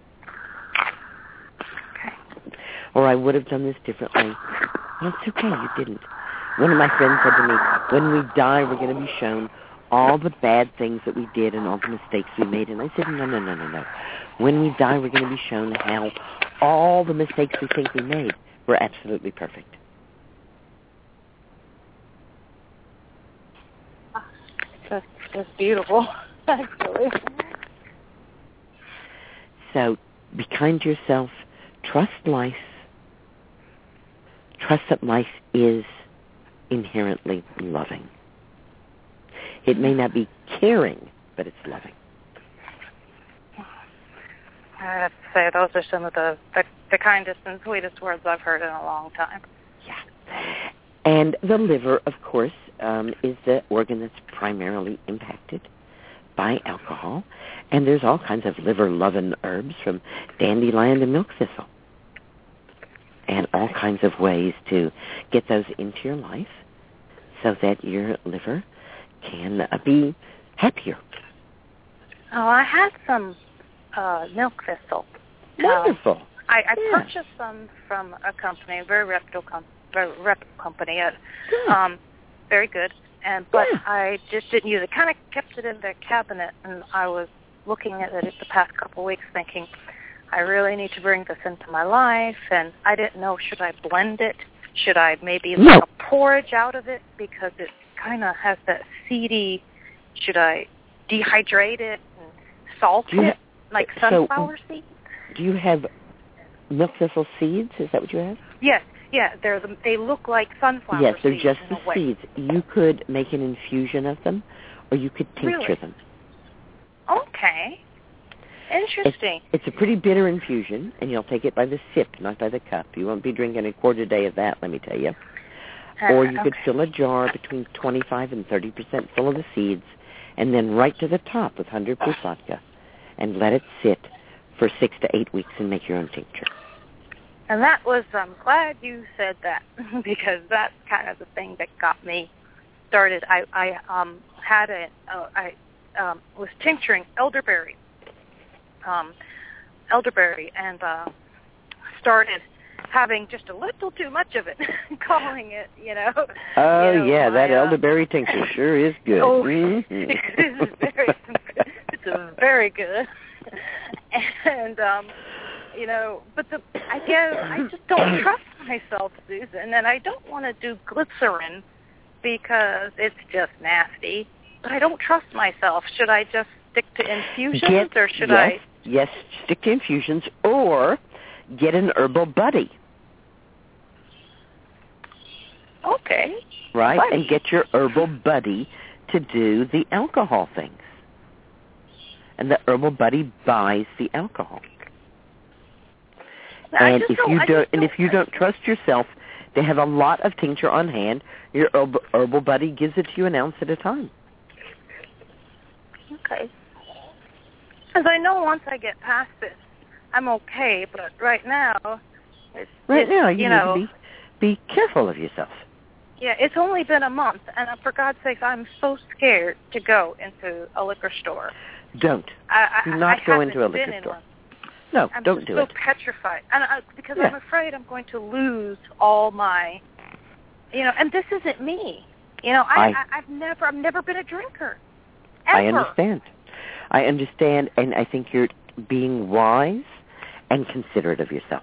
Okay. Or I would have done this differently. Well, it's okay, you didn't. One of my friends said to me, when we die, we're going to be shown all the bad things that we did and all the mistakes we made. And I said, no, no, no, no, no. When we die, we're going to be shown how all the mistakes we think we made were absolutely perfect. That's, that's beautiful, actually. So be kind to yourself. Trust life. Trust that life is inherently loving. It may not be caring, but it's loving. I have to say, those are some of the, the, the kindest and sweetest words I've heard in a long time. Yeah. And the liver, of course, um, is the organ that's primarily impacted by alcohol. And there's all kinds of liver-loving herbs, from dandelion to milk thistle, and all kinds of ways to get those into your life so that your liver can uh, be happier. Oh, I had some uh, milk thistle. Wonderful. Um, I, I yeah. purchased some from a company, a very reputable, com- very reputable company. Uh, um, very good. And but yeah. I just didn't use it. Kind of kept it in the cabinet, and I was looking at it the past couple of weeks, thinking, I really need to bring this into my life. And I didn't know, should I blend it? Should I maybe no. make a porridge out of it, because it kind of has that seedy? Should I dehydrate it and salt you it ha- like so sunflower seeds? Do you have milk thistle seeds? Is that what you have? Yes. Yeah, they're the, they look like sunflower yes, they're seeds. just in the a way. seeds. You could make an infusion of them, or you could tincture Really? them. Okay. Interesting. It's, it's a pretty bitter infusion, and you'll take it by the sip, not by the cup. You won't be drinking a quart a day of that, let me tell you. Uh, Or you okay. could fill a jar between twenty-five and thirty percent full of the seeds, and then right to the top with one hundred proof vodka, and let it sit for six to eight weeks and make your own tincture. And that was, I'm glad you said that, because that's kind of the thing that got me started. I, I um, had a, uh, I um, was tincturing elderberry, um, elderberry, and uh, started having just a little too much of it, calling it, you know. Oh, you know, yeah, my, that uh, elderberry tincture sure is good. Oh, mm-hmm. it is very, it's a very good. And, um, you know, but the I guess I just don't trust myself, Susan, and I don't want to do glycerin because it's just nasty. But I don't trust myself. Should I just stick to infusions, Get, or should yes, I? Yes, stick to infusions, or get an herbal buddy. Okay. Right, Buddy. and get your herbal buddy to do the alcohol things. And the herbal buddy buys the alcohol. I And just if don't, you I don't, just and if you I don't trust yourself, they have a lot of tincture on hand. Your herbal, herbal buddy gives it to you an ounce at a time. Okay. Because I know once I get past this, I'm okay. But right now, it's right it's, now you, you need know, to be be careful of yourself. Yeah, it's only been a month, and uh, for God's sake, I'm so scared to go into a liquor store. Don't. I, I, Do not I go into a been liquor in store. One. No, I'm don't just do so it. petrified, and I, because Yeah. I'm afraid I'm going to lose all my, you know. And this isn't me. You know, I, I, I I've never I've never been a drinker. Ever. I understand. I understand, and I think you're being wise and considerate of yourself.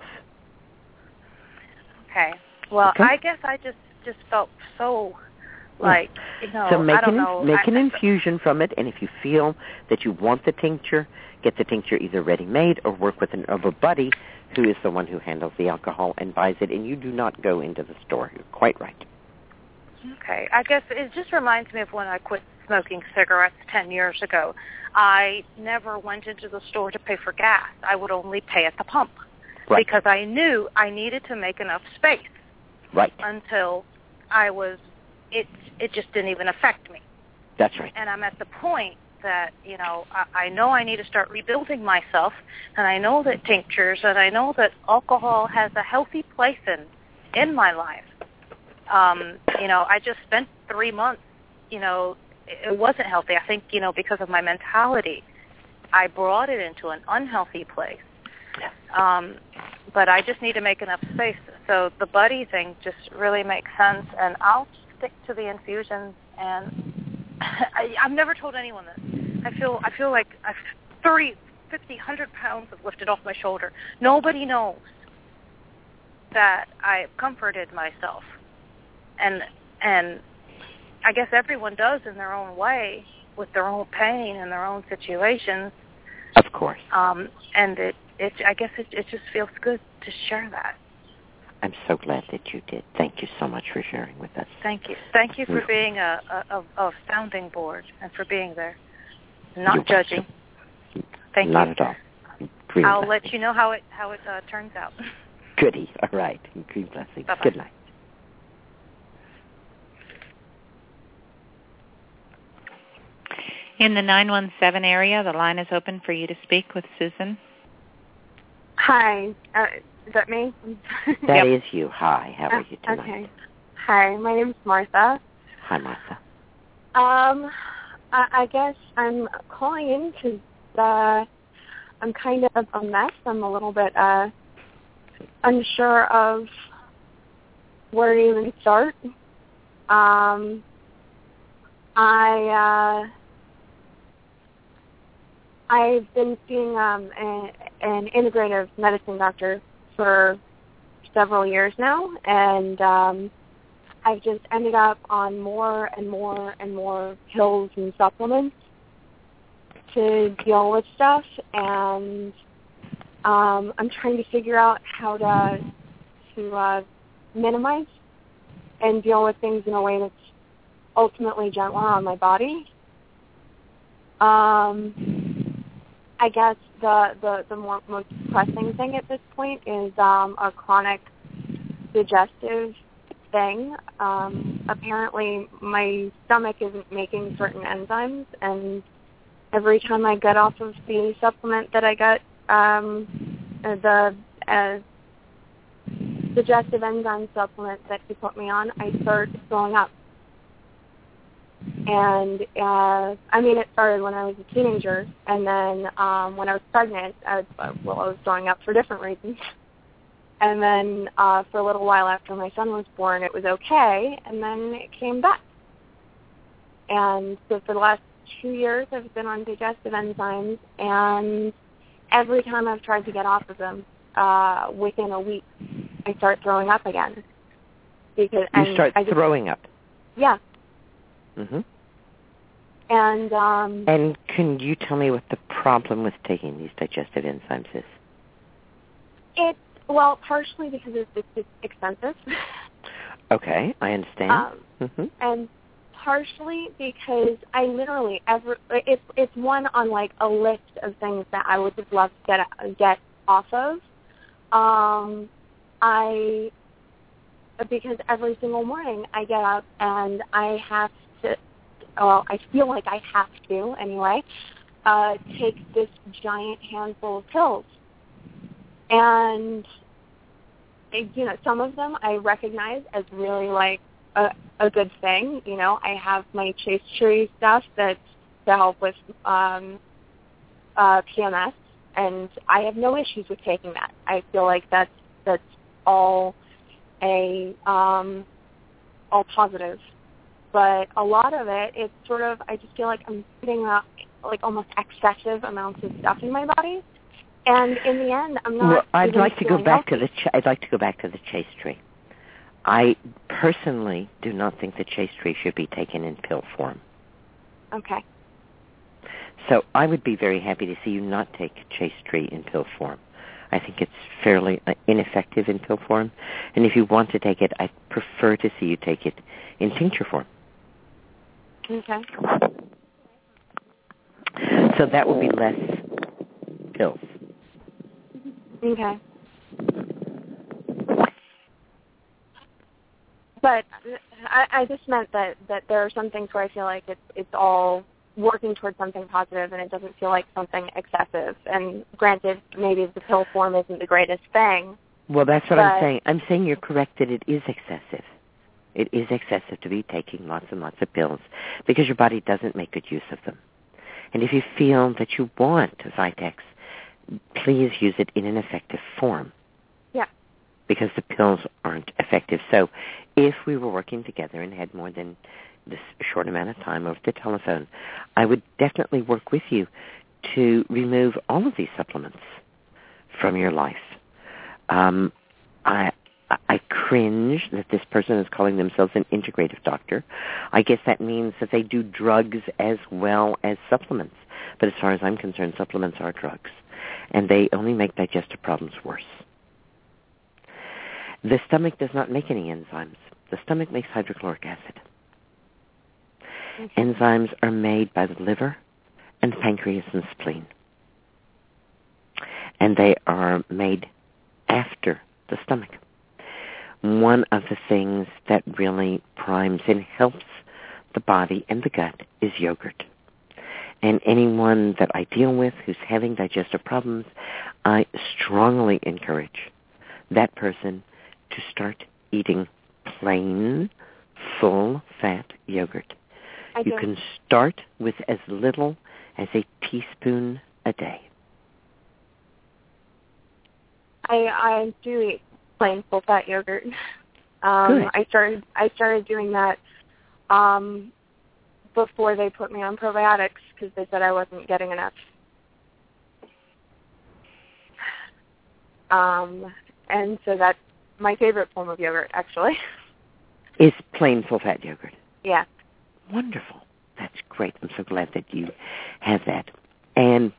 Okay. Well, Okay. I guess I just just felt so like, you know, so make I don't an, know. make I, an I, infusion from it, and if you feel that you want the tincture, get the tincture either ready-made or work with an herbal buddy who is the one who handles the alcohol and buys it, and you do not go into the store. You're quite right. Okay. I guess it just reminds me of when I quit smoking cigarettes ten years ago. I never went into the store to pay for gas. I would only pay at the pump. Right. Because I knew I needed to make enough space. Right. Until I was, it it just didn't even affect me. That's right. And I'm at the point that, you know, I, I know I need to start rebuilding myself, and I know that tinctures, and I know that alcohol has a healthy place in, in my life. Um, you know, I just spent three months, you know, it wasn't healthy. I think, you know, because of my mentality, I brought it into an unhealthy place. Um, but I just need to make enough space. So the buddy thing just really makes sense, and I'll stick to the infusions. And I, I've never told anyone this. I feel I feel like I've thirty, fifty, one hundred pounds have lifted off my shoulder. Nobody knows that I've comforted myself, and and I guess everyone does in their own way with their own pain and their own situations. Of course. Um, and it, it, I guess it, it just feels good to share that. I'm so glad that you did. Thank you so much for sharing with us. Thank you. Thank you for You're being a, a, a sounding board and for being there, not You're judging. welcome. Thank Not you. at all. Green I'll blessings. let you know how it how it uh, turns out. Goody. All right. Green blessings. Bye-bye. Good night. In the nine one seven area, the line is open for you to speak with Susan. Hi, uh, is that me? That Yep. is you. Hi. How are you tonight? Okay. Hi, my name's Martha. Hi, Martha. Um, I, I guess I'm calling in because uh, I'm kind of a mess. I'm a little bit uh, unsure of where to even start. Um, I uh, I've been seeing um, a, an integrative medicine doctor for several years now, and um, I've just ended up on more and more and more pills and supplements to deal with stuff, and um, I'm trying to figure out how to to uh, minimize and deal with things in a way that's ultimately gentler on my body. Um, I guess the, the, the more, most pressing thing at this point is um, a chronic digestive thing. Um, apparently my stomach isn't making certain enzymes, and every time I get off of the supplement that I get, um, the uh, digestive enzyme supplement that he put me on, I start throwing up. And, uh, I mean, it started when I was a teenager, and then um, when I was pregnant, I, well, I was throwing up for different reasons. And then uh, for a little while after my son was born, it was okay, and then it came back. And so for the last two years, I've been on digestive enzymes, and every time I've tried to get off of them, uh, within a week, I start throwing up again. Because You and start I just, throwing up. Yeah. Mm-hmm. And um, And can you tell me what the problem with taking these digestive enzymes is? it well, partially because it's, it's, it's expensive. Okay, I understand. Um, mm-hmm. And partially because I literally ever it's it's one on like a list of things that I would just love to get get off of. Um, I because every single morning I get up and I have to. Well, I feel like I have to anyway. uh, take this giant handful of pills. And, you know, some of them I recognize as really, like, a, a good thing. You know, I have my Chase Tree stuff that's to help with um, uh, P M S, and I have no issues with taking that. I feel like that's, that's all a, um, all positive. But a lot of it, it's sort of, I just feel like I'm putting up, like, almost excessive amounts of stuff in my body. And in the end, I'm not. Well, I'd like to go back healthy. to the. Ch- I'd like to go back to the Chase Tree. I personally do not think the Chase Tree should be taken in pill form. Okay. So I would be very happy to see you not take Chase Tree in pill form. I think it's fairly uh, ineffective in pill form, and if you want to take it, I prefer to see you take it in tincture form. Okay. So that would be less pills. Okay. But I, I just meant that, that there are some things where I feel like it's it's all working towards something positive, and it doesn't feel like something excessive. And granted, maybe the pill form isn't the greatest thing. Well, that's what but I'm saying. I'm saying you're correct that it is excessive. It is excessive to be taking lots and lots of pills because your body doesn't make good use of them. And if you feel that you want Vitex, please use it in an effective form. Yeah. Because the pills aren't effective. So if we were working together and had more than this short amount of time over the telephone, I would definitely work with you to remove all of these supplements from your life. Um, I, I cringe that this person is calling themselves an integrative doctor. I guess that means that they do drugs as well as supplements. But as far as I'm concerned, supplements are drugs, and they only make digestive problems worse. The stomach does not make any enzymes. The stomach makes hydrochloric acid. Mm-hmm. Enzymes are made by the liver and the pancreas and spleen. And they are made after the stomach. One of the things that really primes and helps the body and the gut is yogurt. And anyone that I deal with who's having digestive problems, I strongly encourage that person to start eating plain, full-fat yogurt. I you do. can start with as little as a teaspoon a day. I I do eat plain full-fat yogurt. Um, Good. I started I started doing that um, before they put me on probiotics because they said I wasn't getting enough. Um, and so that's my favorite form of yogurt, actually. Is plain full-fat yogurt. Yeah. Wonderful. That's great. I'm so glad that you have that. And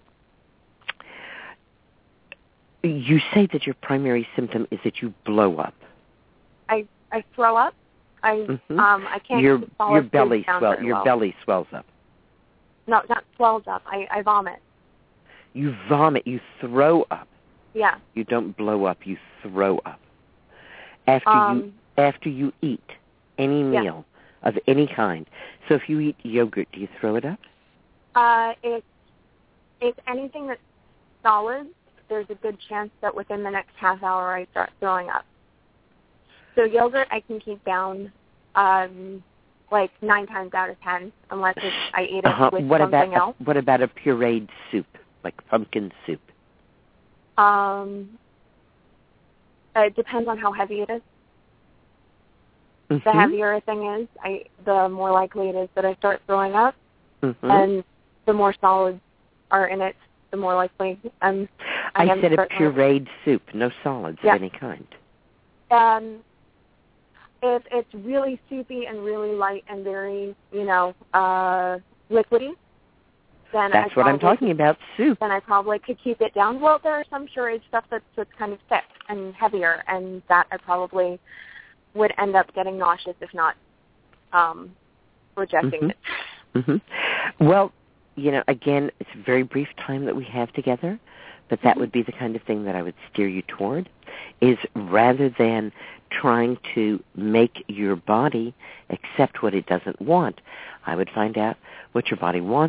you say that your primary symptom is that you blow up. I I throw up. I mm-hmm. um I can't your, keep solid your belly food down swell very your well. belly swells up. No, not swells up. I, I vomit. You vomit. You throw up. Yeah. You don't blow up. You throw up. After um, you after you eat any meal yeah. of any kind. So if you eat yogurt, do you throw it up? Uh, it's it's anything that's solid. There's a good chance that within the next half hour I start throwing up. So yogurt I can keep down um, like nine times out of ten, unless it's, I eat it uh-huh. with what something about else. A, what about a pureed soup, like pumpkin soup? Um, it depends on how heavy it is. Mm-hmm. The heavier a thing is, I the more likely it is that I start throwing up, mm-hmm. and the more solids are in it, the more likely I'm. I I'm said a pureed soup, no solids yeah. of any kind. Um, if it's really soupy and really light and very, you know, uh, liquidy, then that's I what I'm probably, talking about. Soup. Then I probably could keep it down. Well, there are some pureed stuff that's that's kind of thick and heavier, and that I probably would end up getting nauseous if not um, rejecting mm-hmm. it. Mm-hmm. Well, you know, again, it's a very brief time that we have together, but that mm-hmm. would be the kind of thing that I would steer you toward, is rather than trying to make your body accept what it doesn't want, I would find out what your body wants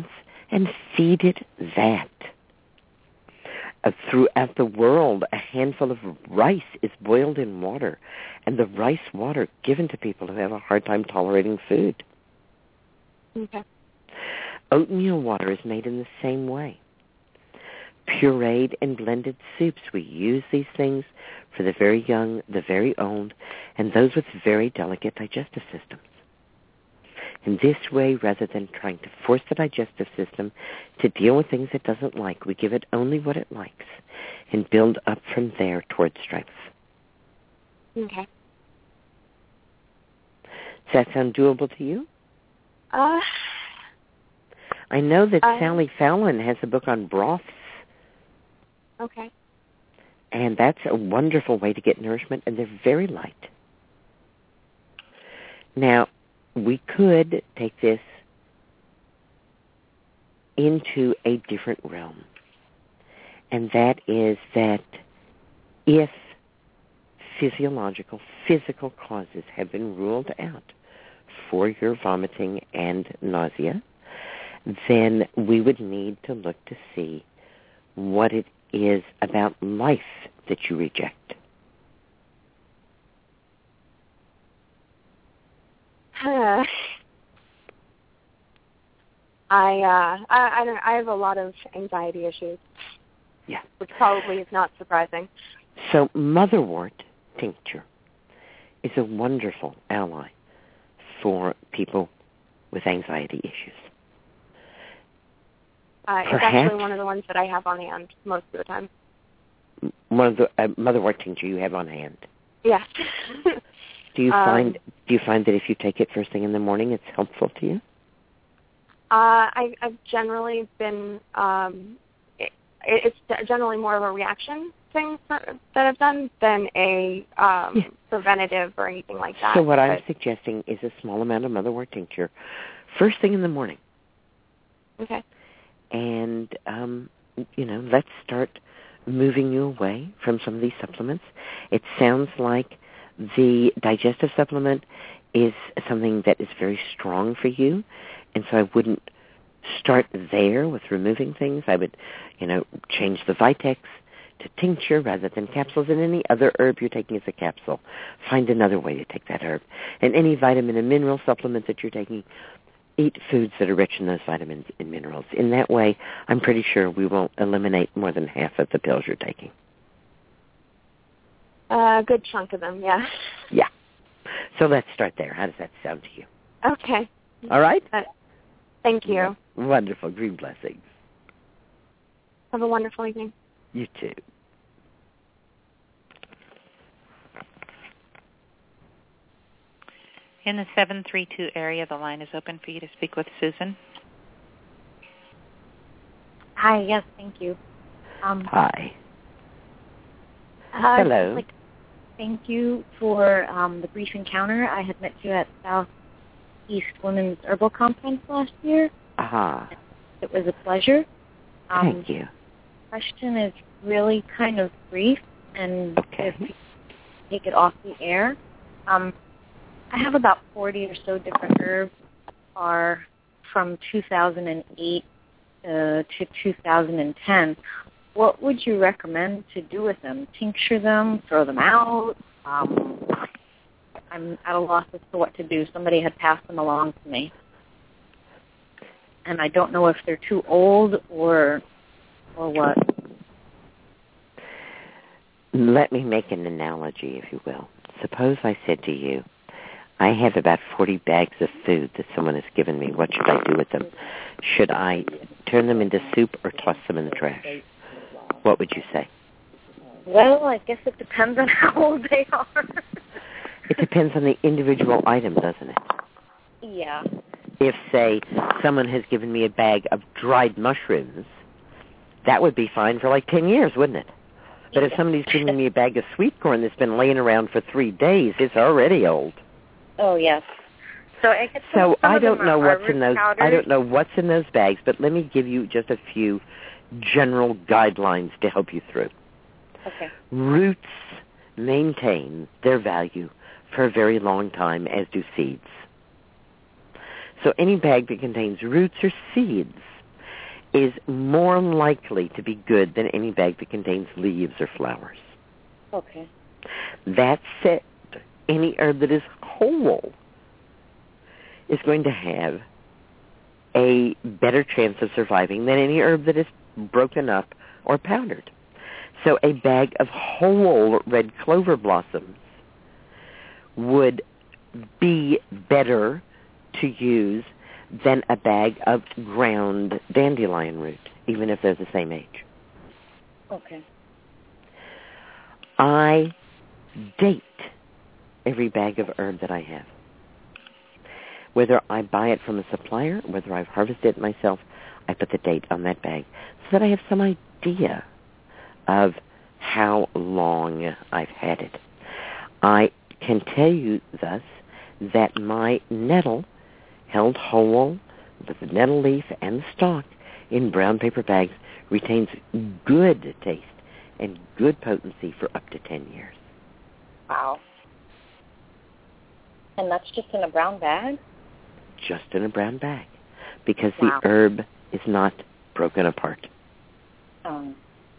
and feed it that. Uh, throughout the world, a handful of rice is boiled in water, and the rice water given to people who have a hard time tolerating food. Okay. Oatmeal water is made in the same way. Pureed and blended soups, we use these things for the very young, the very old, and those with very delicate digestive systems. In this way, rather than trying to force the digestive system to deal with things it doesn't like, we give it only what it likes and build up from there towards strength. Okay. Does that sound doable to you? Uh, I know that I... Sally Fallon has a book on broths. Okay. And that's a wonderful way to get nourishment, and they're very light. Now, we could take this into a different realm, and that is that if physiological, physical causes have been ruled out for your vomiting and nausea, then we would need to look to see what it is about life that you reject. Uh, I, uh, I, I, don't, I have a lot of anxiety issues. Yeah. Which probably is not surprising. So motherwort tincture is a wonderful ally for people with anxiety issues. Uh, it's Perhaps, actually one of the ones that I have on hand most of the time. One of the uh, motherwort tincture you have on hand. Yes. Do you um, find do you find that if you take it first thing in the morning, it's helpful to you? Uh, I, I've generally been. Um, it, it's generally more of a reaction thing for, that I've done than a um, yeah. preventative or anything like that. So what I'm but, suggesting is a small amount of motherwort tincture, first thing in the morning. Okay. And um, you know, let's start moving you away from some of these supplements. It sounds like the digestive supplement is something that is very strong for you, and so I wouldn't start there with removing things. I would, you know, change the Vitex to tincture rather than capsules, and any other herb you're taking as a capsule. Find another way to take that herb. And any vitamin and mineral supplement that you're taking, eat foods that are rich in those vitamins and minerals. In that way, I'm pretty sure we won't eliminate more than half of the pills you're taking. A good chunk of them, yeah. Yeah. So let's start there. How does that sound to you? Okay. All right? Uh, thank you. Wonderful. Green blessings. Have a wonderful evening. You too. In the seven three two area, the line is open for you to speak with Susan. Hi, yes, thank you. Um, Hi. uh, Hello. Like, thank you for um, the brief encounter. I had met you at Southeast Women's Herbal Conference last year. Ah. It was a pleasure. Um, Thank you. The question is really kind of brief, and okay. if you take it off the air. Um, I have about forty or so different herbs that are from two thousand eight uh, to two thousand ten. What would you recommend to do with them? Tincture them? Throw them out? Um, I'm at a loss as to what to do. Somebody had passed them along to me. And I don't know if they're too old or or what. Let me make an analogy, if you will. Suppose I said to you, I have about forty bags of food that someone has given me. What should I do with them? Should I turn them into soup or toss them in the trash? What would you say? Well, I guess it depends on how old they are. It depends on the individual item, doesn't it? Yeah. If, say, someone has given me a bag of dried mushrooms, that would be fine for like ten years, wouldn't it? But if somebody's giving me a bag of sweet corn that's been laying around for three days, it's already old. Oh, yes. So I, guess so I don't know are, what's are in those. powders. I don't know what's in those bags, but let me give you just a few general guidelines to help you through. Okay. Roots maintain their value for a very long time, as do seeds. So any bag that contains roots or seeds is more likely to be good than any bag that contains leaves or flowers. Okay. That said, any herb that is whole is going to have a better chance of surviving than any herb that is broken up or powdered. So a bag of whole red clover blossoms would be better to use than a bag of ground dandelion root, even if they're the same age. Okay. I date every bag of herb that I have. Whether I buy it from a supplier, whether I've harvested it myself, I put the date on that bag so that I have some idea of how long I've had it. I can tell you thus that my nettle, held whole with the nettle leaf and the stalk in brown paper bags, retains good taste and good potency for up to ten years. Wow. And that's just in a brown bag? Just in a brown bag, because Wow. the herb is not broken apart. Um.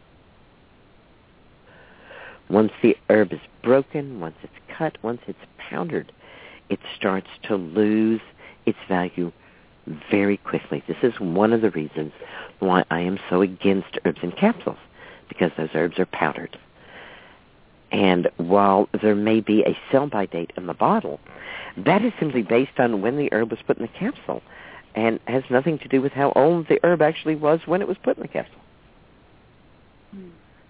Once the herb is broken, once it's cut, once it's powdered, it starts to lose its value very quickly. This is one of the reasons why I am so against herbs in capsules, because those herbs are powdered. And while there may be a sell-by date in the bottle, that is simply based on when the herb was put in the capsule and has nothing to do with how old the herb actually was when it was put in the capsule. Hmm.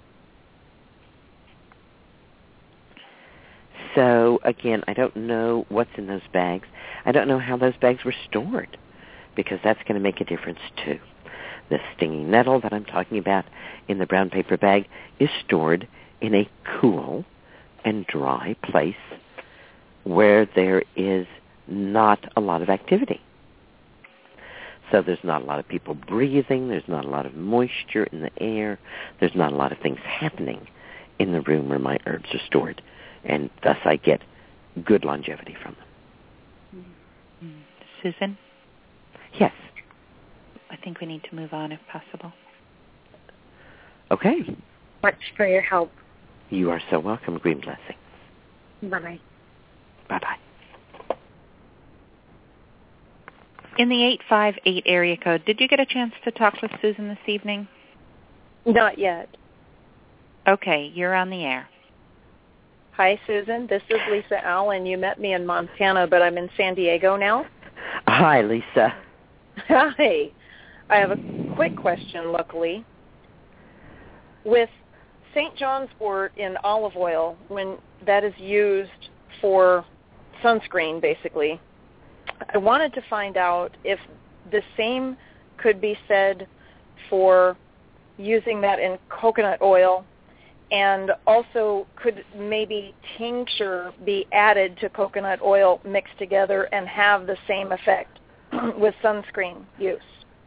So, again, I don't know what's in those bags. I don't know how those bags were stored, because that's going to make a difference, too. The stinging nettle that I'm talking about in the brown paper bag is stored in a cool and dry place where there is not a lot of activity. So there's not a lot of people breathing. There's not a lot of moisture in the air. There's not a lot of things happening in the room where my herbs are stored. And thus I get good longevity from them. Mm-hmm. Susan? Yes. I think we need to move on if possible. Okay. Much for your help. You are so welcome. Green blessing. Bye-bye. Bye-bye. In the eight five eight area code, did you get a chance to talk with Susan this evening? Not yet. Okay, you're on the air. Hi, Susan. This is Lisa Allen. You met me in Montana, but I'm in San Diego now. Hi, Lisa. Hi. I have a quick question, luckily. With Saint John's wort in olive oil, when that is used for sunscreen, basically, I wanted to find out if the same could be said for using that in coconut oil, and also could maybe tincture be added to coconut oil mixed together and have the same effect with sunscreen use?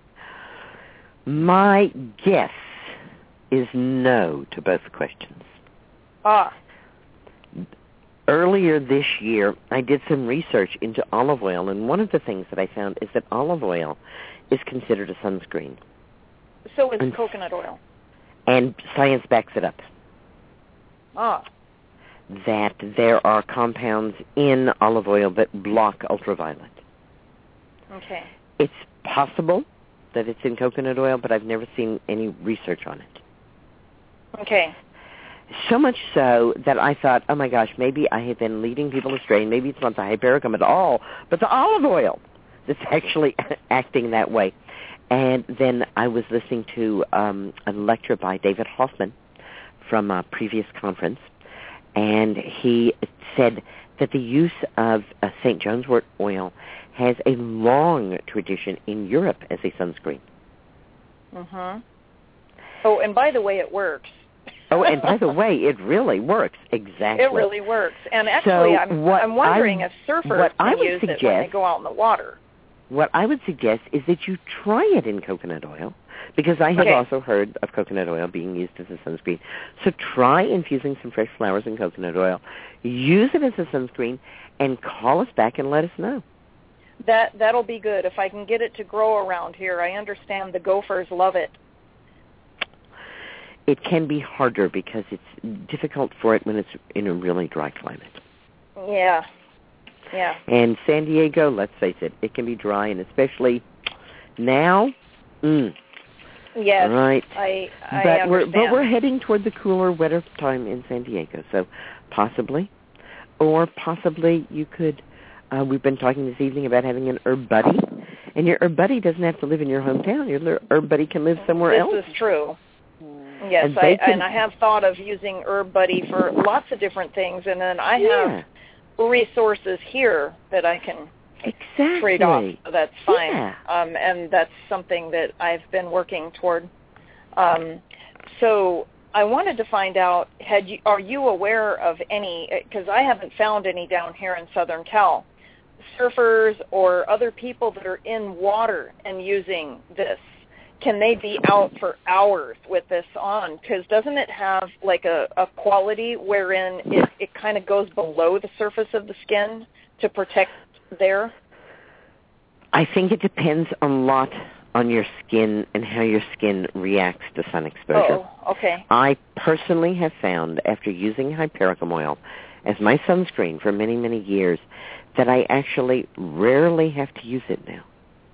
My guess is no to both questions. Ah. Earlier this year, I did some research into olive oil, and one of the things that I found is that olive oil is considered a sunscreen. So is and, coconut oil. And science backs it up. Ah. That there are compounds in olive oil that block ultraviolet. Okay. It's possible that it's in coconut oil, but I've never seen any research on it. Okay. So much so that I thought, oh my gosh, maybe I have been leading people astray. Maybe it's not the hypericum at all, but the olive oil that's actually acting that way. And then I was listening to um, a lecture by David Hoffman from a previous conference, and he said that the use of uh, Saint John's wort oil has a long tradition in Europe as a sunscreen. Mm-hmm. Oh, and by the way, it works. Oh, and by the way, it really works. Exactly. It really works. And actually, so I'm, what I'm wondering I, if surfers what can I would use suggest, it when they go out in the water. What I would suggest is that you try it in coconut oil, because I have Okay. also heard of coconut oil being used as a sunscreen. So try infusing some fresh flowers in coconut oil, use it as a sunscreen, and call us back and let us know. that that'll be good if I can get it to grow around here. I understand the gophers love it. It can be harder because it's difficult for it when it's in a really dry climate. Yeah, yeah. And San Diego, let's face it, it can be dry, and especially now. Mm, yes, right. I, I but understand. we're but we're heading toward the cooler, wetter time in San Diego, so possibly, or possibly you could. Uh, we've been talking this evening about having an herb buddy, and your herb buddy doesn't have to live in your hometown. Your herb buddy can live somewhere this else. This is true. Yes, and I, can, and I have thought of using Herb Buddy for lots of different things, and then I yeah. have resources here that I can exactly. trade off. So that's fine, yeah. um, and that's something that I've been working toward. Um, so I wanted to find out: had you, are you aware of any? Because I haven't found any down here in Southern Cal, surfers or other people that are in water and using this. Can they be out for hours with this on? Because doesn't it have like a, a quality wherein it, it kind of goes below the surface of the skin to protect there? I think it depends a lot on your skin and how your skin reacts to sun exposure. Oh, okay. I personally have found after using hypericum oil as my sunscreen for many, many years that I actually rarely have to use it now.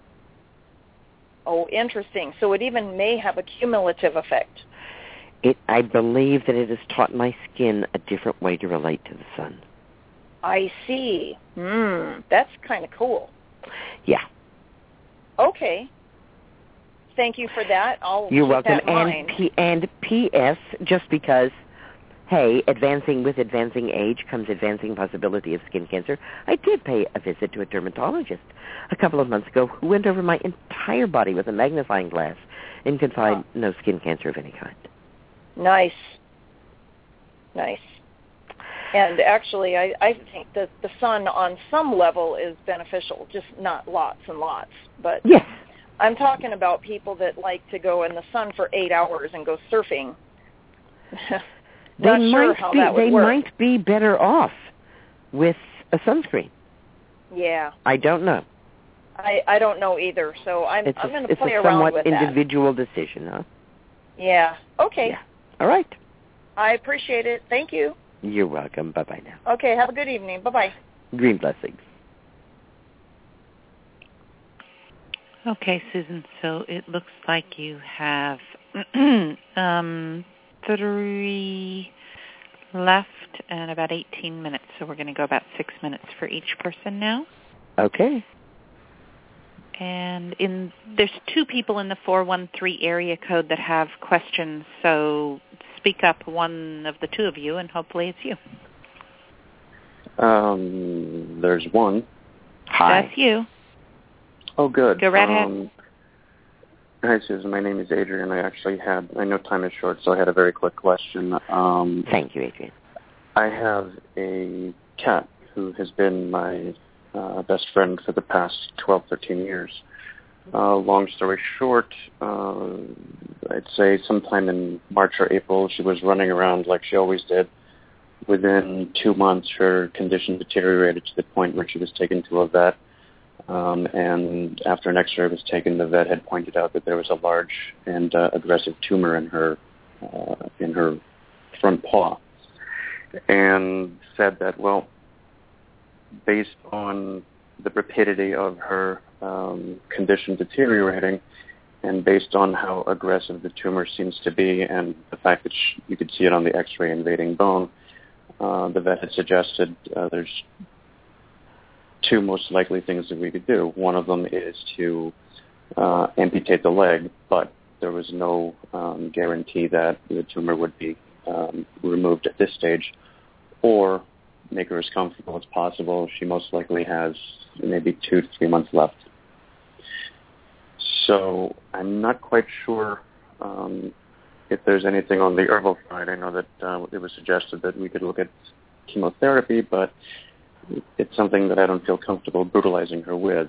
Oh, interesting. So it even may have a cumulative effect. It, I believe that it has taught my skin a different way to relate to the sun. I see. Hmm, that's kind of cool. Yeah. Okay. Thank you for that. I'll You're keep welcome. that in mind. And P- and P S just because, hey, advancing with advancing age comes advancing possibility of skin cancer. I did pay a visit to a dermatologist a couple of months ago who went over my entire body with a magnifying glass and could find oh. no skin cancer of any kind. Nice. Nice. And actually, I, I think that the sun on some level is beneficial, just not lots and lots. But yes. I'm talking about people that like to go in the sun for eight hours and go surfing. They Not might sure how be, that would they work. might be better off with a sunscreen. Yeah. I don't know. I, I don't know either, so I'm it's I'm going a, to play it's a around somewhat with individual that. decision, huh? Yeah. Okay. Yeah. All right. I appreciate it. Thank you. You're welcome. Bye-bye now. Okay. Have a good evening. Bye-bye. Green blessings. Okay, Susan, so it looks like you have um, three left and about eighteen minutes, so we're going to go about six minutes for each person now. Okay. And in there's two people in the four one three area code that have questions, so speak up, one of the two of you, and hopefully it's you. Um, there's one. Hi. That's you. Oh, good. Go right um, ahead. Hi, Susan. My name is Adrian. I actually had, I know time is short, so I had a very quick question. Um, Thank you, Adrian. I have a cat who has been my uh, best friend for the past twelve, thirteen years. Uh, long story short, uh, I'd say sometime in March or April, she was running around like she always did. Within two months, her condition deteriorated to the point where she was taken to a vet. Um, and after an X-ray was taken, the vet had pointed out that there was a large and uh, aggressive tumor in her uh, in her front paw, and said that, well, based on the rapidity of her um, condition deteriorating, and based on how aggressive the tumor seems to be, and the fact that she, you could see it on the X-ray invading bone, uh, the vet had suggested uh, there's two most likely things that we could do. One of them is to uh, amputate the leg, but there was no um, guarantee that the tumor would be um, removed at this stage, or make her as comfortable as possible. She most likely has maybe two to three months left. So I'm not quite sure um, if there's anything on the herbal side. I know that uh, it was suggested that we could look at chemotherapy, but it's something that I don't feel comfortable brutalizing her with.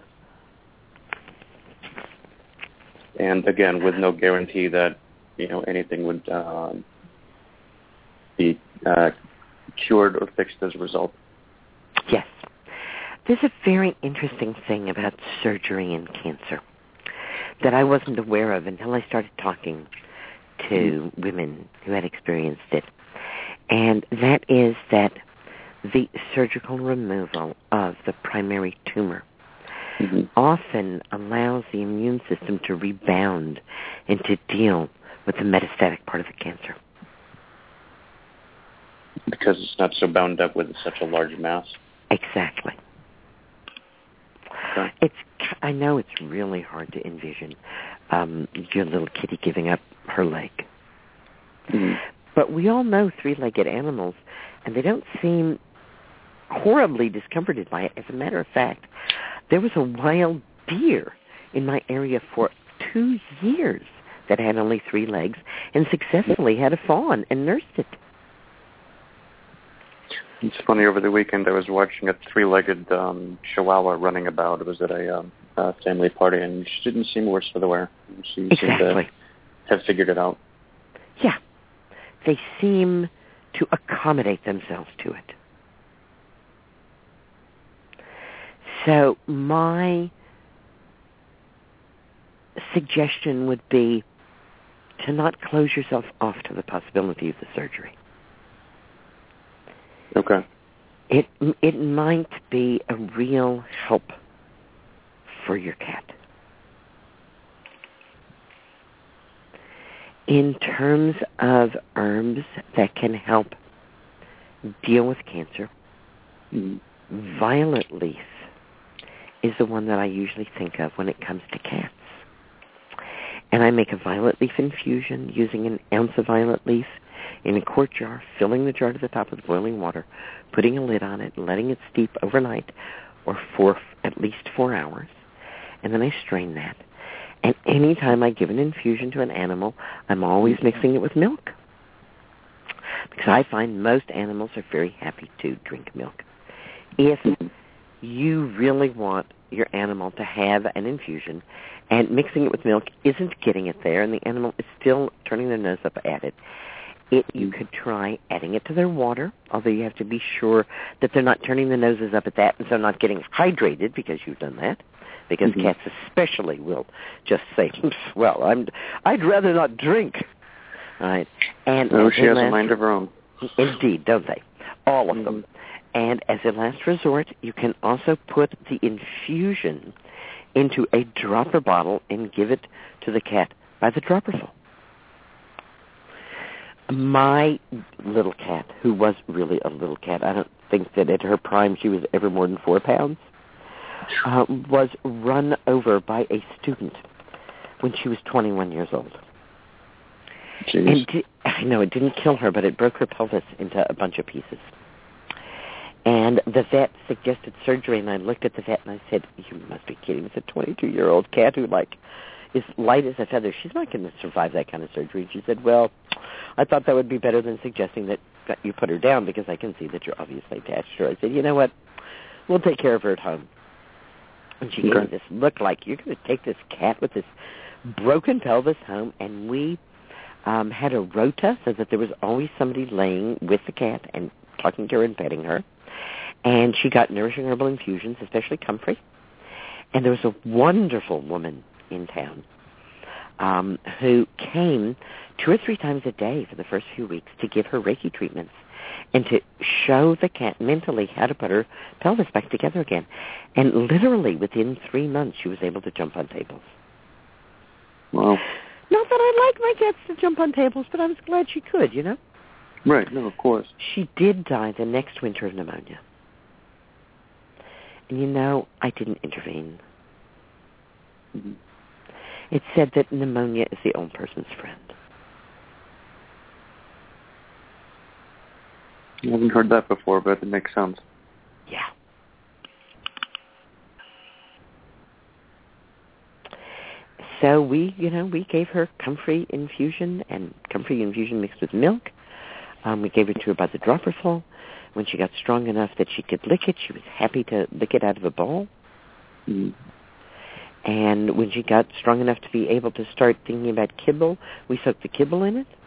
And again, with no guarantee that, you know, anything would uh, be uh, cured or fixed as a result. Yes. There's a very interesting thing about surgery and cancer that I wasn't aware of until I started talking to women who had experienced it. And that is that the surgical removal of the primary tumor mm-hmm. often allows the immune system to rebound and to deal with the metastatic part of the cancer. Because it's not so bound up with such a large mass? Exactly. Okay. It's. I know it's really hard to envision um, your little kitty giving up her leg. Mm-hmm. But we all know three-legged animals, and they don't seem horribly discomforted by it. As a matter of fact, there was a wild deer in my area for two years that had only three legs and successfully had a fawn and nursed it. It's funny, over the weekend I was watching a three-legged um, chihuahua running about. It was at a um, uh, family party, and she didn't seem worse for the wear. She exactly. seemed to have figured it out. Yeah. They seem to accommodate themselves to it. So my suggestion would be to not close yourself off to the possibility of the surgery. Okay. It it might be a real help for your cat. In terms of herbs that can help deal with cancer, mm. violet leaf is the one that I usually think of when it comes to cats. And I make a violet leaf infusion using an ounce of violet leaf in a quart jar, filling the jar to the top with boiling water, putting a lid on it, letting it steep overnight or for at least four hours. And then I strain that. And any time I give an infusion to an animal, I'm always mixing it with milk. Because I find most animals are very happy to drink milk. If you really want your animal to have an infusion and mixing it with milk isn't getting it there and the animal is still turning their nose up at it, it you could try adding it to their water, although you have to be sure that they're not turning their noses up at that and so not getting hydrated because you've done that. Because mm-hmm. cats especially will just say, well, I'm, I'd rather not drink. All right. And oh, she has last, a mind of her own. Indeed, don't they? All of mm-hmm. them. And as a last resort, you can also put the infusion into a dropper bottle and give it to the cat by the dropperful. My little cat, who was really a little cat, I don't think that at her prime she was ever more than four pounds, uh, was run over by a student when she was twenty-one years old. Jeez. And di- I know it didn't kill her, but it broke her pelvis into a bunch of pieces. And the vet suggested surgery, and I looked at the vet and I said, you must be kidding. It's a twenty-two-year-old cat who, like, is light as a feather. She's not going to survive that kind of surgery. And she said, well, I thought that would be better than suggesting that, that you put her down because I can see that you're obviously attached to her. I said, you know what? We'll take care of her at home. And she okay. gave me this look like, you're going to take this cat with this broken pelvis home, and we um, had a rota so that there was always somebody laying with the cat and talking to her and petting her. And she got nourishing herbal infusions, especially comfrey. And there was a wonderful woman in town um, who came two or three times a day for the first few weeks to give her Reiki treatments and to show the cat mentally how to put her pelvis back together again. And literally within three months, she was able to jump on tables. Wow. Not that I like my cats to jump on tables, but I was glad she could, you know? Right, no, of course. She did die the next winter of pneumonia. And you know, I didn't intervene. Mm-hmm. It said that pneumonia is the old person's friend. I haven't heard that before, but it makes sense. Yeah. So we, you know, we gave her comfrey infusion and comfrey infusion mixed with milk. Um, we gave it to her by the dropperful. When she got strong enough that she could lick it, she was happy to lick it out of a bowl. Mm. And when she got strong enough to be able to start thinking about kibble, we soaked the kibble in it.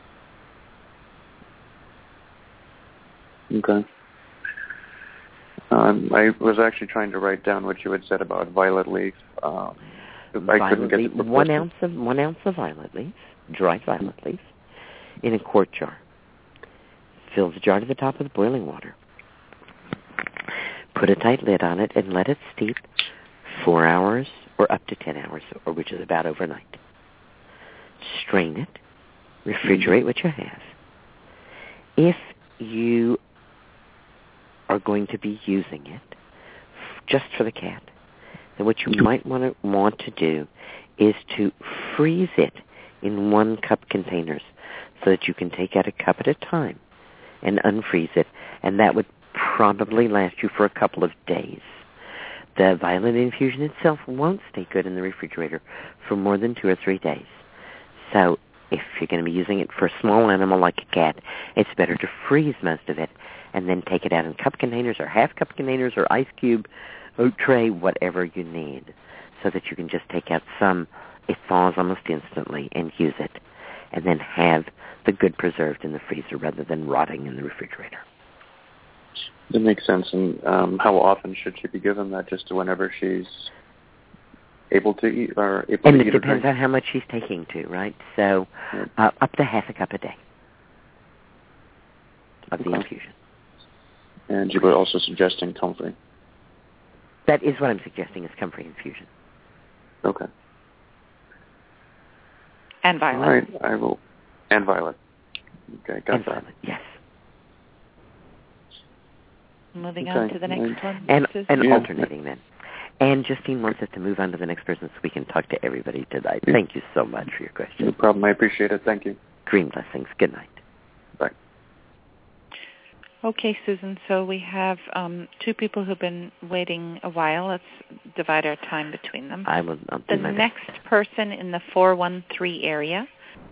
Okay. Um, I was actually trying to write down what you had said about violet leaf. Um, I violet couldn't get leaf, the one ounce of one ounce of violet leaf, dried violet leaf, in a quart jar. Fill the jar to the top with boiling water. Put a tight lid on it and let it steep four hours or up to ten hours, or which is about overnight. Strain it. Refrigerate what you have. If you are going to be using it just for the cat, then what you might want to want to do is to freeze it in one cup containers so that you can take out a cup at a time and unfreeze it, and that would probably last you for a couple of days. The violet infusion itself won't stay good in the refrigerator for more than two or three days. So if you're going to be using it for a small animal like a cat, it's better to freeze most of it and then take it out in cup containers or half cup containers or ice cube, oat tray, whatever you need, so that you can just take out some. It thaws almost instantly and use it, and then have the good preserved in the freezer rather than rotting in the refrigerator. That makes sense. And um, how often should she be given that? Just whenever she's able to eat, or able and to it eat depends on how much she's taking too, right? So uh, up to half a cup a day of okay. the infusion. And you were also suggesting comfrey. That is what I'm suggesting, is comfrey infusion. Okay. And violet. All right, I will. And violet. Okay, got and that. Violet, yes. Moving okay. on to the next and, one. And, and yeah. alternating then. And Justine wants us to move on to the next person so we can talk to everybody tonight. Thank you so much for your question. No problem. I appreciate it. Thank you. Green blessings. Good night. Bye. Okay, Susan, so we have um, two people who've been waiting a while. Let's divide our time between them. I will. I'll do the my next best. person in the four one three area.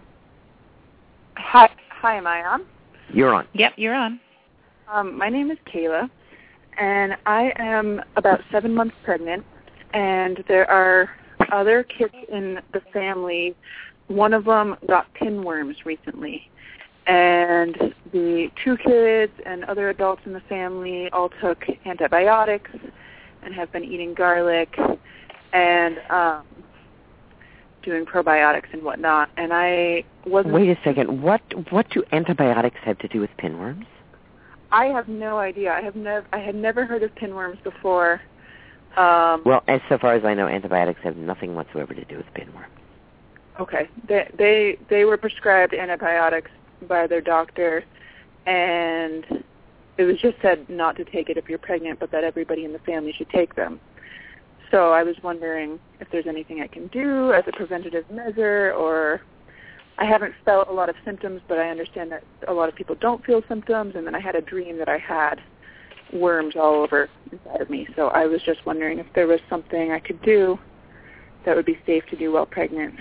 Hi, hi, am I on? You're on. Yep, you're on. Um, my name is Kayla, and I am about seven months pregnant, and there are other kids in the family. One of them got pinworms recently, and the two kids and other adults in the family all took antibiotics and have been eating garlic and um, doing probiotics and whatnot. And I wasn't. Wait a second. What what do antibiotics have to do with pinworms? I have no idea. I have never. I had never heard of pinworms before. Um, Well, as so far as I know, antibiotics have nothing whatsoever to do with pinworms. Okay. They they they were prescribed antibiotics by their doctor, and it was just said not to take it if you're pregnant, but that everybody in the family should take them. So I was wondering if there's anything I can do as a preventative measure, or I haven't felt a lot of symptoms, but I understand that a lot of people don't feel symptoms, and then I had a dream that I had worms all over inside of me. So I was just wondering if there was something I could do that would be safe to do while pregnant.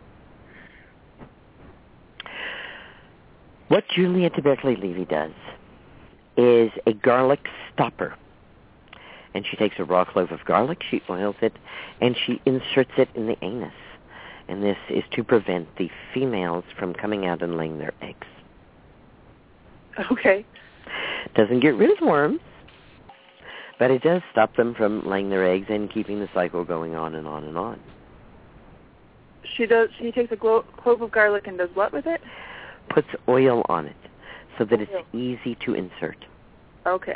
What Juliette Berkeley-Levy does is a garlic stopper. And she takes a raw clove of garlic, she oils it, and she inserts it in the anus. And this is to prevent the females from coming out and laying their eggs. Okay. Doesn't get rid of worms, but it does stop them from laying their eggs and keeping the cycle going on and on and on. She does. She takes a glo- clove of garlic and does what with it? Puts oil on it so that Oil. it's easy to insert. Okay.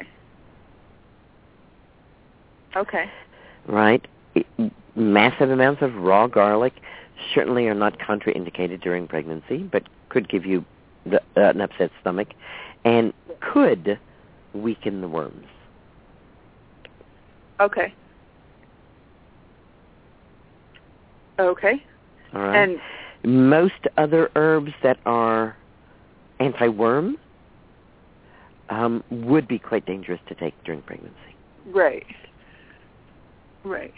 Okay. Right? It, massive amounts of raw garlic certainly are not contraindicated during pregnancy, but could give you the, uh, an upset stomach and could weaken the worms. Okay. Okay. All right. And most other herbs that are anti-worm um, would be quite dangerous to take during pregnancy. right. Right.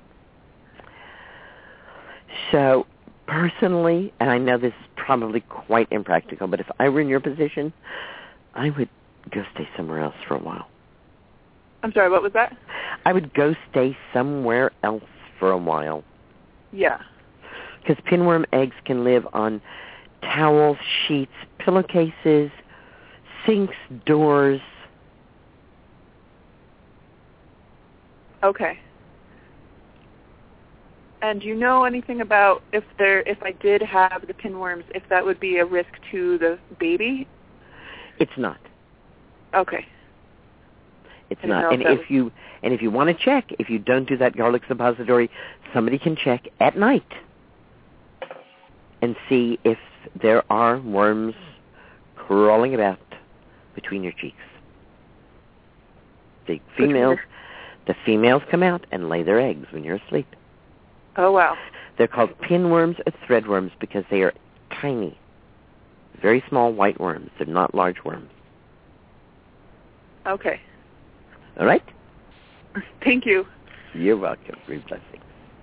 So personally, and I know this is probably quite impractical, but if I were in your position, I would go stay somewhere else for a while. I'm sorry, what was that? I would go stay somewhere else for a while. Yeah. Because pinworm eggs can live on towels, sheets, pillowcases, sinks, doors. Okay. And do you know anything about if there, if I did have the pinworms, if that would be a risk to the baby? It's not. Okay. It's not. And if you and if you want to check, if you don't do that garlic suppository, somebody can check at night and see if there are worms crawling about between your cheeks. The females, the females come out and lay their eggs when you're asleep. Oh, wow. They're called pinworms or threadworms because they are tiny, very small white worms. They're not large worms. Okay. All right? Thank you. You're welcome. Great blessings.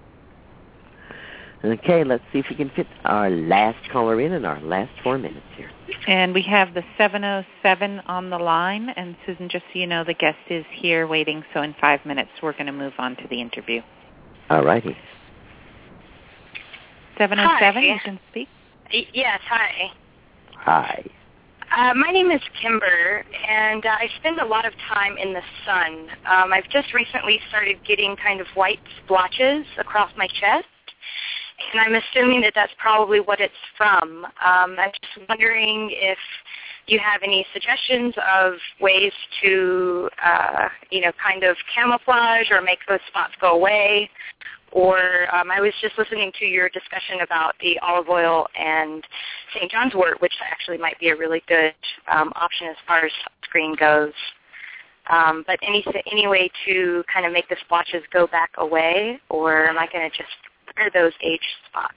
Okay, let's see if we can fit our last caller in in our last four minutes here. And we have the seven oh seven on the line. And, Susan, just so you know, the guest is here waiting, so in five minutes we're going to move on to the interview. All righty. seven oh seven, Hi. you can speak. Y- Yes, hi. Hi. Uh, my name is Kimber, and uh, I spend a lot of time in the sun. Um, I've just recently started getting kind of white splotches across my chest, and I'm assuming that that's probably what it's from. Um, I'm just wondering if you have any suggestions of ways to, uh, you know, kind of camouflage or make those spots go away. Or um, I was just listening to your discussion about the olive oil and Saint John's wort, which actually might be a really good um, option as far as sunscreen goes. Um, but any any way to kind of make the splotches go back away, or am I going to just wear those age spots?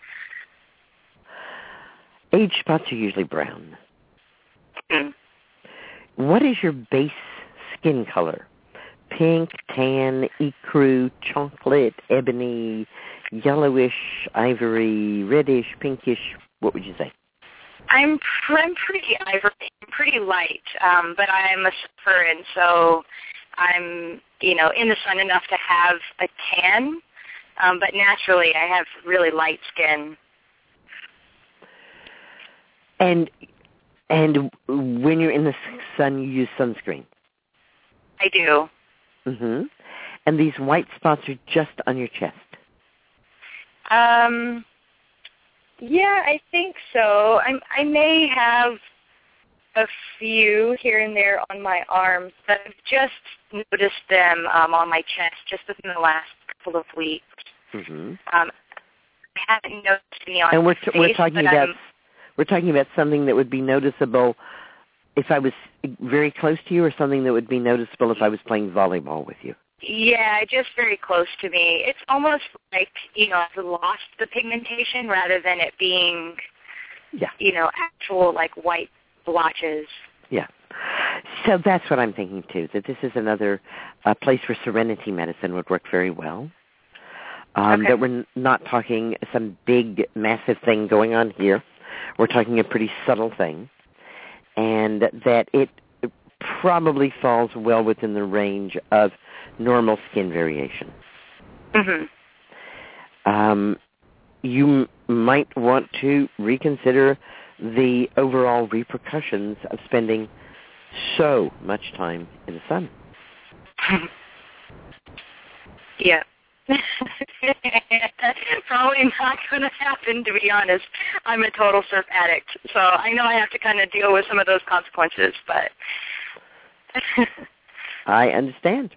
Age spots are usually brown. Mm. What is your base skin color? Pink, tan, ecru, chocolate, ebony, yellowish, ivory, reddish, pinkish. What would you say? I'm pr- I'm pretty ivory, pretty light, um, but I'm a surfer, and so I'm you know in the sun enough to have a tan, um, but naturally I have really light skin. And and when you're in the sun, you use sunscreen. I do. Mm-hmm. And these white spots are just on your chest. Um. Yeah, I think so. I I may have a few here and there on my arms, but I've just noticed them um, on my chest just within the last couple of weeks. Mm-hmm. Um, I haven't noticed any on And we're my t- face, we're talking but about I'm, we're talking about something that would be noticeable if I was very close to you, or something that would be noticeable if I was playing volleyball with you. yeah, just very close to me. It's almost like, you know, I've lost the pigmentation rather than it being, yeah. you know, actual, like, white blotches. Yeah. So that's what I'm thinking, too, that this is another uh, place where serenity medicine would work very well. Um, Okay. That we're n- not talking some big, massive thing going on here. We're talking a pretty subtle thing. And that it probably falls well within the range of normal skin variation. Mm-hmm. Um, you m- might want to reconsider the overall repercussions of spending so much time in the sun. Yeah. Probably not going to happen, to be honest. I'm a total surf addict, so I know I have to kind of deal with some of those consequences, but... I understand.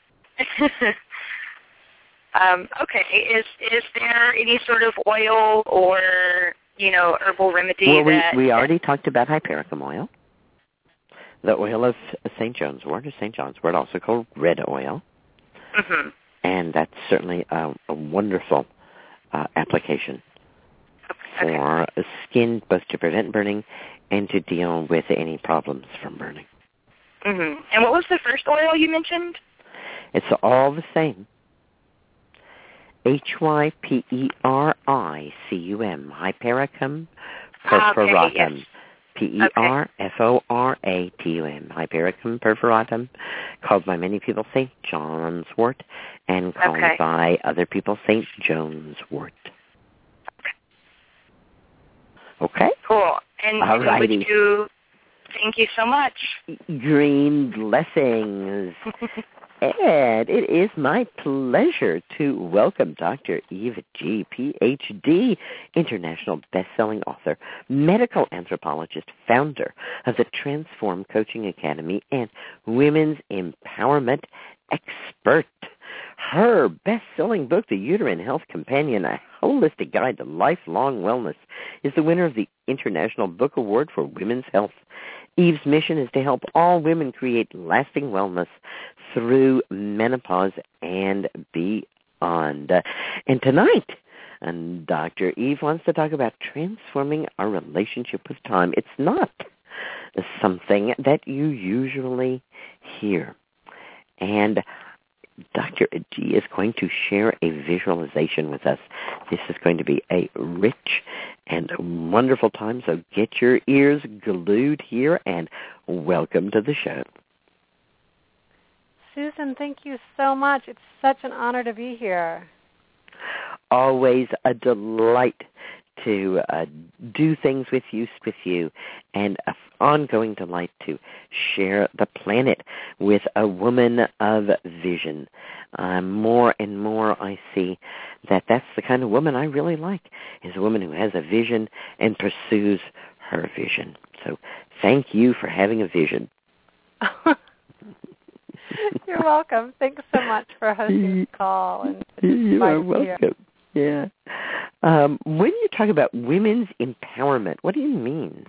um, okay, is is there any sort of oil or, you know, herbal remedy Well, we, that... we already talked about hypericum oil. The oil of Saint John's wort, or Saint John's wort, also called red oil. Mm-hmm. And that's certainly a, a wonderful uh, application Okay. for a skin, both to prevent burning and to deal with any problems from burning. Mm-hmm. And what was the first oil you mentioned? It's all the same. H Y P E R I C U M, Hypericum Ah, okay, perforatum. yes. P E R F O R A T U M, Hypericum perforatum, called by many people Saint John's wort, and called Okay. by other people Saint John's wort. Okay? Cool. And, All and righty. would you... Thank you so much. Green blessings. And it is my pleasure to welcome Doctor Eve G., P H D, international best-selling author, medical anthropologist, founder of the Transform Coaching Academy, and women's empowerment expert. Her best-selling book, The Uterine Health Companion, A Holistic Guide to Lifelong Wellness, is the winner of the International Book Award for Women's Health. Eve's mission is to help all women create lasting wellness through menopause and beyond. And tonight, and Doctor Eve wants to talk about transforming our relationship with time. It's not something that you usually hear. And Doctor G is going to share a visualization with us. This is going to be a rich and wonderful time, so get your ears glued here and welcome to the show. Susan, thank you so much. It's such an honor to be here. Always a delight to uh, do things with you, with you, and an ongoing delight to share the planet with a woman of vision. Uh, more and more I see that that's the kind of woman I really like, is a woman who has a vision and pursues her vision. So thank you for having a vision. You're welcome. Thanks so much for hosting the call. And you are welcome. Yeah. Um, when you talk about women's empowerment, what do you mean?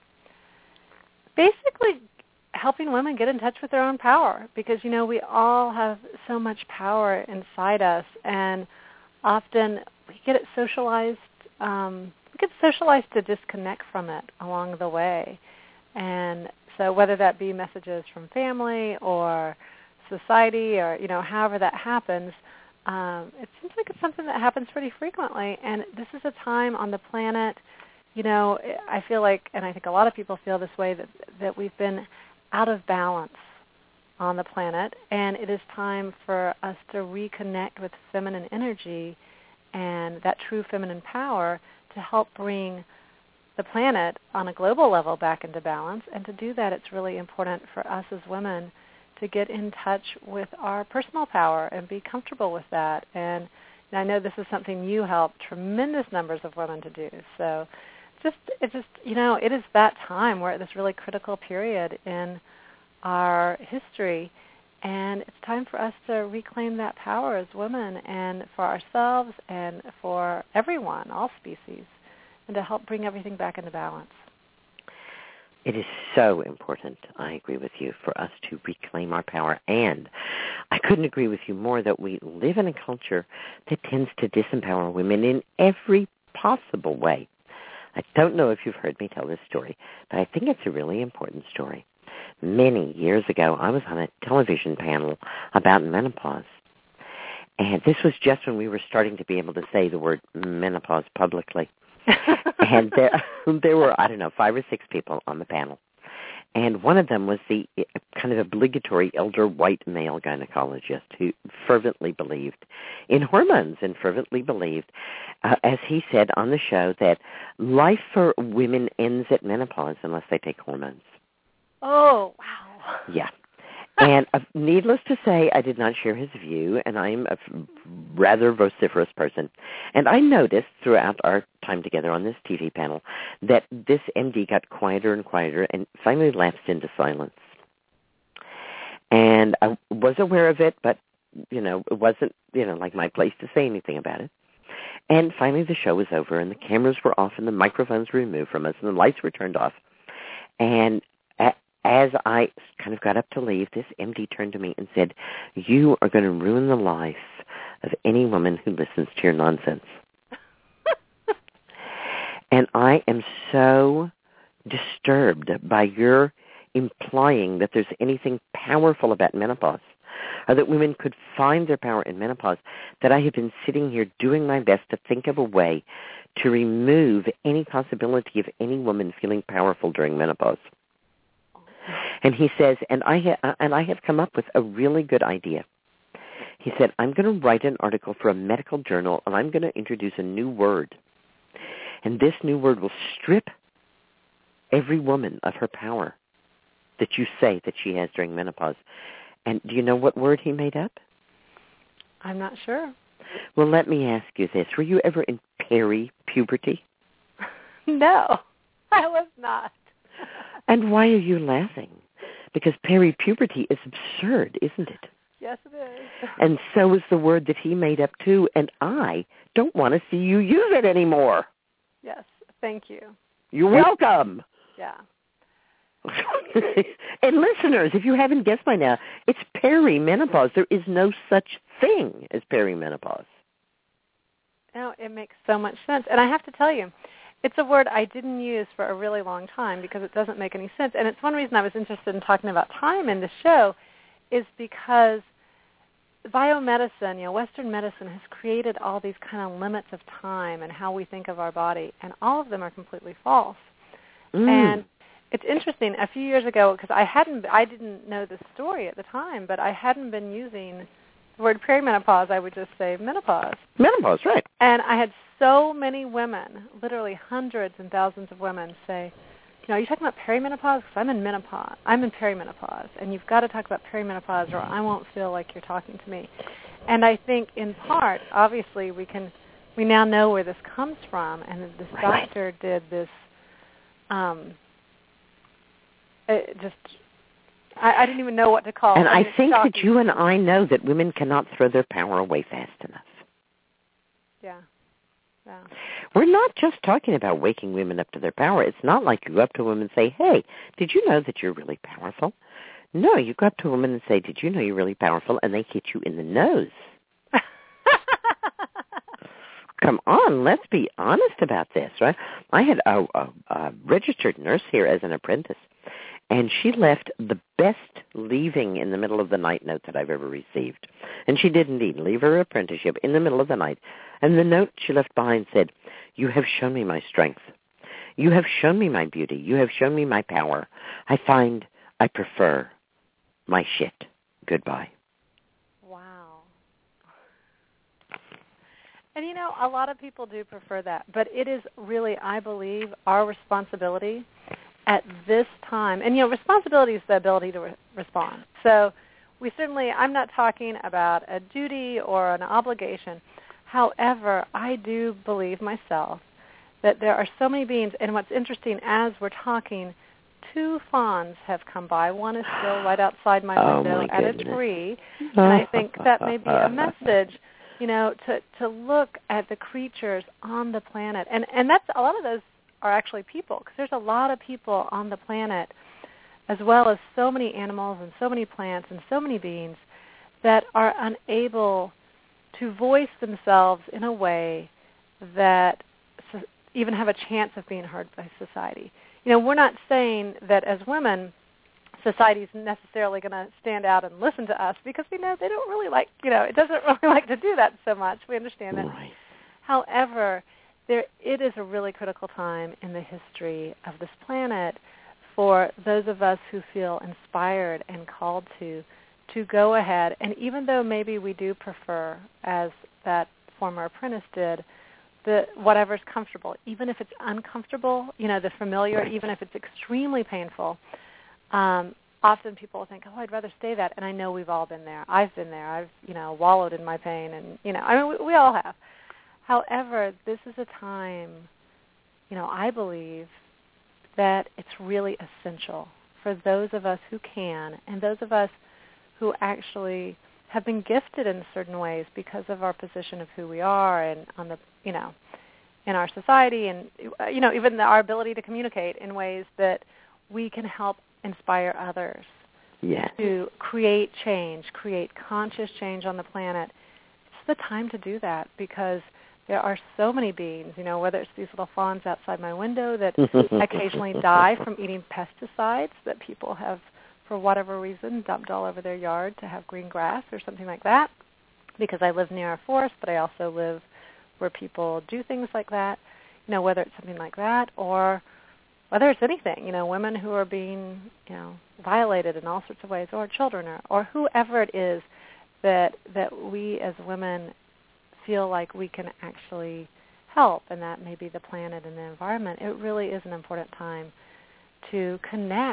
Basically, helping women get in touch with their own power, because, you know, we all have so much power inside us, and often we get it socialized. Um, we get socialized to disconnect from it along the way. And so whether that be messages from family or society or, you know, however that happens, Um, it seems like it's something that happens pretty frequently, and this is a time on the planet, you know, I feel like, and I think a lot of people feel this way, that, that we've been out of balance on the planet, and it is time for us to reconnect with feminine energy and that true feminine power to help bring the planet on a global level back into balance. And to do that, it's really important for us as women to get in touch with our personal power and be comfortable with that. And, and I know this is something you help tremendous numbers of women to do. So just, it's just, you know, it is that time. We're at this really critical period in our history, and it's time for us to reclaim that power as women and for ourselves and for everyone, all species, and to help bring everything back into balance. It is so important, I agree with you, for us to reclaim our power. And I couldn't agree with you more that we live in a culture that tends to disempower women in every possible way. I don't know if you've heard me tell this story, but I think it's a really important story. Many years ago, I was on a television panel about menopause. And this was just when we were starting to be able to say the word menopause publicly. And there, there were, I don't know, five or six people on the panel. And one of them was the kind of obligatory elder white male gynecologist who fervently believed in hormones and fervently believed, uh, as he said on the show, that life for women ends at menopause unless they take hormones. Oh, wow. Yeah. And uh, needless to say, I did not share his view, and I'm a rather vociferous person. And I noticed throughout our time together on this T V panel that this M D got quieter and quieter and finally lapsed into silence. And I was aware of it, but, you know, it wasn't, you know, like my place to say anything about it. And finally the show was over, and the cameras were off, and the microphones were removed from us, and the lights were turned off. And at As I kind of got up to leave, this M D turned to me and said, "You are going to ruin the life of any woman who listens to your nonsense." And I am so disturbed by your implying that there's anything powerful about menopause, or that women could find their power in menopause, that I have been sitting here doing my best to think of a way to remove any possibility of any woman feeling powerful during menopause. And he says, and I, ha- and I have come up with a really good idea. He said, I'm going to write an article for a medical journal, and I'm going to introduce a new word. And this new word will strip every woman of her power that you say that she has during menopause. And do you know what word he made up? I'm not sure. Well, let me ask you this. Were you ever in peri-puberty? No, I was not. And why are you laughing? Because peri-puberty is absurd, isn't it? Yes, it is. And so is the word that he made up, too, and I don't want to see you use it anymore. Yes, thank you. You're welcome. Yeah. And listeners, if you haven't guessed by now, it's perimenopause. There is no such thing as perimenopause. No, it makes so much sense. And I have to tell you, it's a word I didn't use for a really long time because it doesn't make any sense. And it's one reason I was interested in talking about time in the show is because biomedicine, you know, Western medicine has created all these kind of limits of time and how we think of our body, and all of them are completely false. Mm. And it's interesting. A few years ago, because I hadn't, I didn't know the story at the time, but I hadn't been using the word perimenopause. I would just say menopause. Menopause, right? And I had so many women, literally hundreds and thousands of women, say, "You know, are you talking about perimenopause? Because I'm in menopause. I'm in perimenopause, and you've got to talk about perimenopause, or I won't feel like you're talking to me." And I think, in part, obviously, we can, we now know where this comes from, and this doctor did this. Um, It just, I, I didn't even know what to call it. And I, mean, I think that you and I know that women cannot throw their power away fast enough. Yeah. Yeah. We're not just talking about waking women up to their power. It's not like you go up to a woman and say, "Hey, did you know that you're really powerful?" No, you go up to a woman and say, "Did you know you're really powerful?" And they hit you in the nose. Come on, let's be honest about this, right? I had a, a, a registered nurse here as an apprentice, and she left the best leaving in the middle of the night note that I've ever received. And she did indeed leave her apprenticeship in the middle of the night. And the note she left behind said, "You have shown me my strength. You have shown me my beauty. You have shown me my power. I find I prefer my shit. Goodbye." Wow. And, you know, a lot of people do prefer that. But it is really, I believe, our responsibility at this time. And, you know, responsibility is the ability to re- respond. So we certainly, I'm not talking about a duty or an obligation. However, I do believe myself that there are so many beings. And what's interesting, as we're talking, two fawns have come by. One is still right outside my oh window my at a tree. And I think that may be a message, you know, to, to look at the creatures on the planet. And, and that's, a lot of those are actually people, because there's a lot of people on the planet, as well as so many animals and so many plants and so many beings that are unable to voice themselves in a way that so, even have a chance of being heard by society. You know, we're not saying that as women, society is necessarily going to stand out and listen to us, because we know they don't really like, you know, it doesn't really like to do that so much. We understand that. Right. However, there, it is a really critical time in the history of this planet for those of us who feel inspired and called to, to go ahead. And even though maybe we do prefer, as that former apprentice did, the whatever's comfortable, even if it's uncomfortable, you know, the familiar, right. Even if it's extremely painful, um, often people think, "Oh, I'd rather stay that." And I know we've all been there. I've been there. I've, you know, wallowed in my pain, and, you know, I mean, we, we all have. However, this is a time, you know, I believe that it's really essential for those of us who can, and those of us who actually have been gifted in certain ways because of our position of who we are and on the, you know, in our society, and, you know, even the, our ability to communicate in ways that we can help inspire others yes. to create change, create conscious change on the planet. It's the time to do that, because there are so many beings, you know, whether it's these little fawns outside my window that occasionally die from eating pesticides that people have, for whatever reason, dumped all over their yard to have green grass or something like that, because I live near a forest, but I also live where people do things like that, you know, whether it's something like that or whether it's anything, you know, women who are being, you know, violated in all sorts of ways, or children, or, or whoever it is that that we as women feel like we can actually help, and that may be the planet and the environment. It really is an important time to connect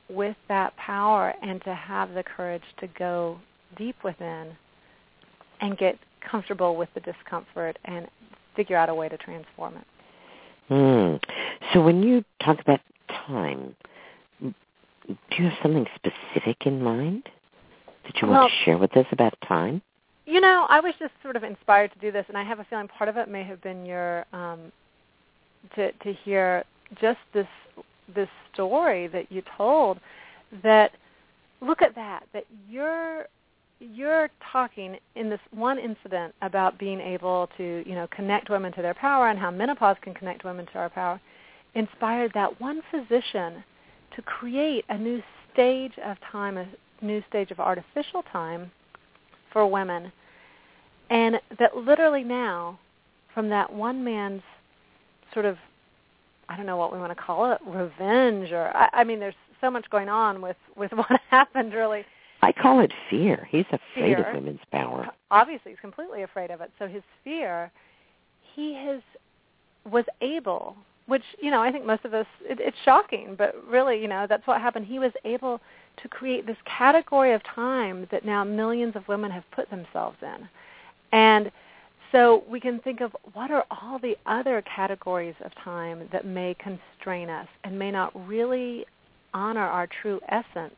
with that power and to have the courage to go deep within and get comfortable with the discomfort and figure out a way to transform it. Mm. So when you talk about time, do you have something specific in mind that you want well, to share with us about time? You know, I was just sort of inspired to do this, and I have a feeling part of it may have been your um, to to hear just this this story that you told. That look at that that you're you're talking in this one incident about being able to you know connect women to their power and how menopause can connect women to our power. Inspired that one physician to create a new stage of time, a new stage of artificial time for women, and that literally now, from that one man's sort of, I don't know what we want to call it, revenge, or, I, I mean, there's so much going on with, with what happened, really. I call it fear. He's afraid Fear. of women's power. Obviously, he's completely afraid of it. So his fear, he has, was able, which, you know, I think most of us, it, it's shocking, but really, you know, that's what happened. He was able to create this category of time that now millions of women have put themselves in. And so we can think of what are all the other categories of time that may constrain us and may not really honor our true essence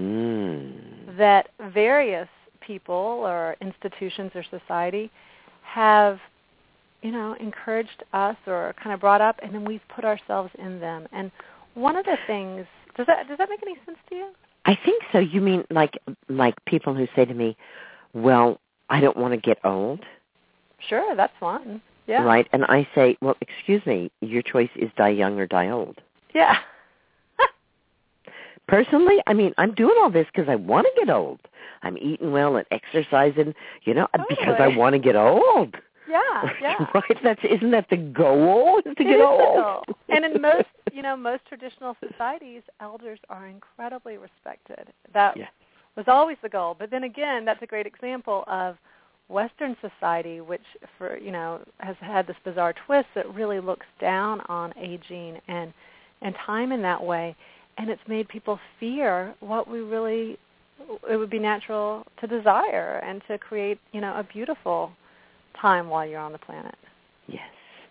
mm. that various people or institutions or society have, you know, encouraged us or kind of brought up, and then we've put ourselves in them. And one of the things, does that does that make any sense to you? I think so. You mean like like people who say to me, well, I don't want to get old. Sure, that's one. Yeah. Right? And I say, well, excuse me, your choice is die young or die old. Yeah. Personally, I mean, I'm doing all this because I want to get old. I'm eating well and exercising, you know, totally. because I want to get old. Yeah, yeah. Right? That's isn't that the goal? Is to it get is old. The goal. And in most, you know, most traditional societies, elders are incredibly respected. That yeah. was always the goal. But then again, that's a great example of Western society, which, for you know, has had this bizarre twist that really looks down on aging and and time in that way, and it's made people fear what we really it would be natural to desire and to create, you know, a beautiful time while you're on the planet. Yes.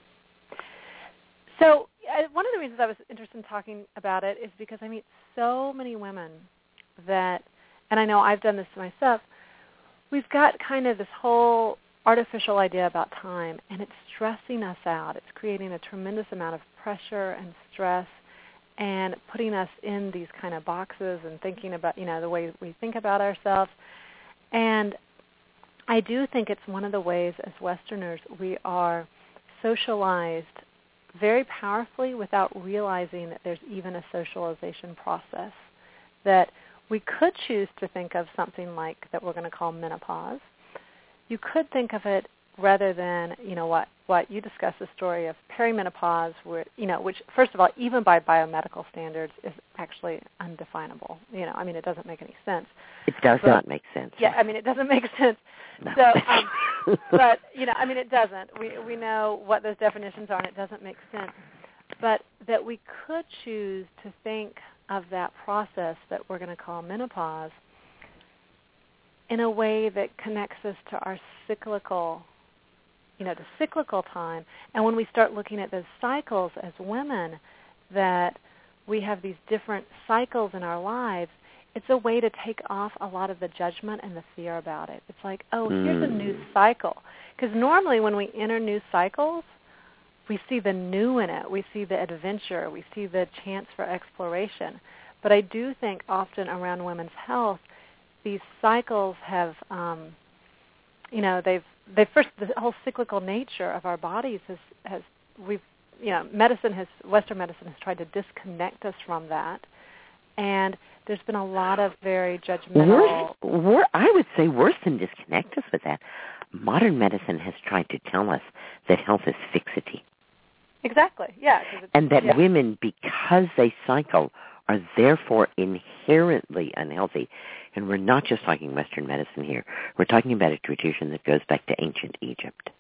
So uh, one of the reasons I was interested in talking about it is because I meet so many women that, and I know I've done this to myself, we've got kind of this whole artificial idea about time, and it's stressing us out. It's creating a tremendous amount of pressure and stress and putting us in these kind of boxes and thinking about, you know, the way we think about ourselves. And I do think it's one of the ways as Westerners we are socialized very powerfully without realizing that there's even a socialization process, that we could choose to think of something like that we're going to call menopause. You could think of it rather than, you know, what, what you discussed, the story of perimenopause, where, you know, which, first of all, even by biomedical standards is actually undefinable. You know, I mean, it doesn't make any sense. It does but, not make sense. Yeah, I mean, it doesn't make sense. No. So, um, but, you know, I mean, it doesn't. We we know what those definitions are, and it doesn't make sense. But that we could choose to think of that process that we're going to call menopause in a way that connects us to our cyclical, you know, the cyclical time. And when we start looking at those cycles as women, that we have these different cycles in our lives, it's a way to take off a lot of the judgment and the fear about it. It's like, oh, here's a new cycle. Because normally when we enter new cycles, we see the new in it. We see the adventure. We see the chance for exploration. But I do think often around women's health, these cycles have, um, you know, they've, they first, the whole cyclical nature of our bodies has, has, we've, you know, medicine has, Western medicine has tried to disconnect us from that. And there's been a lot of very judgmental... Worse, wor- I would say worse than disconnect us with that. Modern medicine has tried to tell us that health is fixity. Exactly, yeah. And that yeah. women, because they cycle, are therefore inherently unhealthy. And we're not just talking Western medicine here. We're talking about a tradition that goes back to ancient Egypt.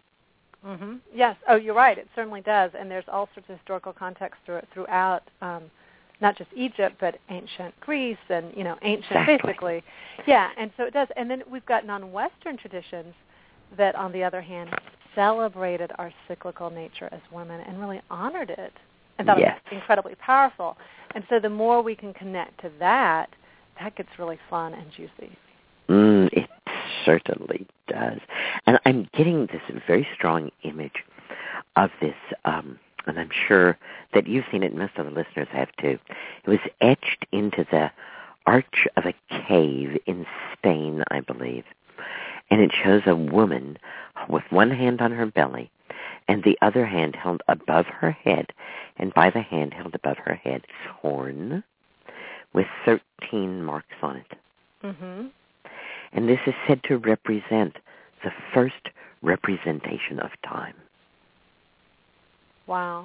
Mm-hmm. Yes. Oh, you're right. It certainly does. And there's all sorts of historical context through, throughout um, not just Egypt, but ancient Greece and, you know, ancient exactly. basically. Yeah, and so it does. And then we've got non-Western traditions that, on the other hand, celebrated our cyclical nature as women and really honored it and thought yes. it was incredibly powerful. And so the more we can connect to that, that gets really fun and juicy. Mm, it certainly does. And I'm getting this very strong image of this, um, and I'm sure that you've seen it, and most of the listeners have too. It was etched into the arch of a cave in Spain, I believe. And it shows a woman with one hand on her belly and the other hand held above her head, and by the hand held above her head, horn with thirteen marks on it. Mm-hmm. And this is said to represent the first representation of time. Wow.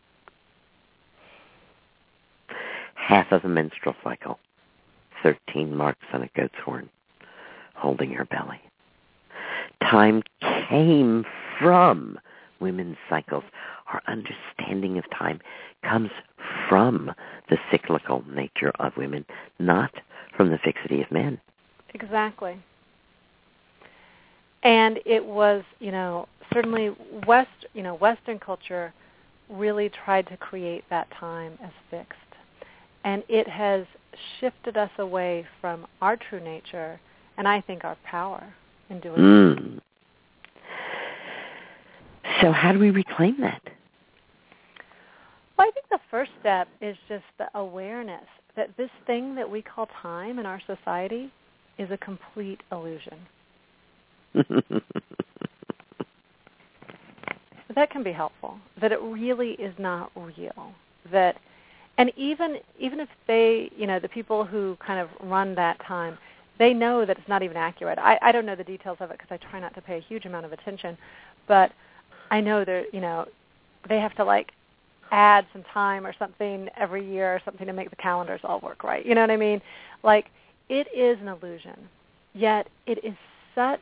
Half of a menstrual cycle, thirteen marks on a goat's horn, holding her belly. Time came from women's cycles. Our understanding of time comes from the cyclical nature of women, not from the fixity of men. Exactly. And it was, you know, certainly West, you know, Western culture really tried to create that time as fixed. And it has shifted us away from our true nature and I think our power in doing mm. that. So how do we reclaim that? Well, I think the first step is just the awareness that this thing that we call time in our society is a complete illusion. That can be helpful, that it really is not real. That, and even even if they, you know, the people who kind of run that time, they know that it's not even accurate. I, I don't know the details of it because I try not to pay a huge amount of attention, but I know they're, you know, they have to like add some time or something every year or something to make the calendars all work right. You know what I mean? Like, it is an illusion, yet it is such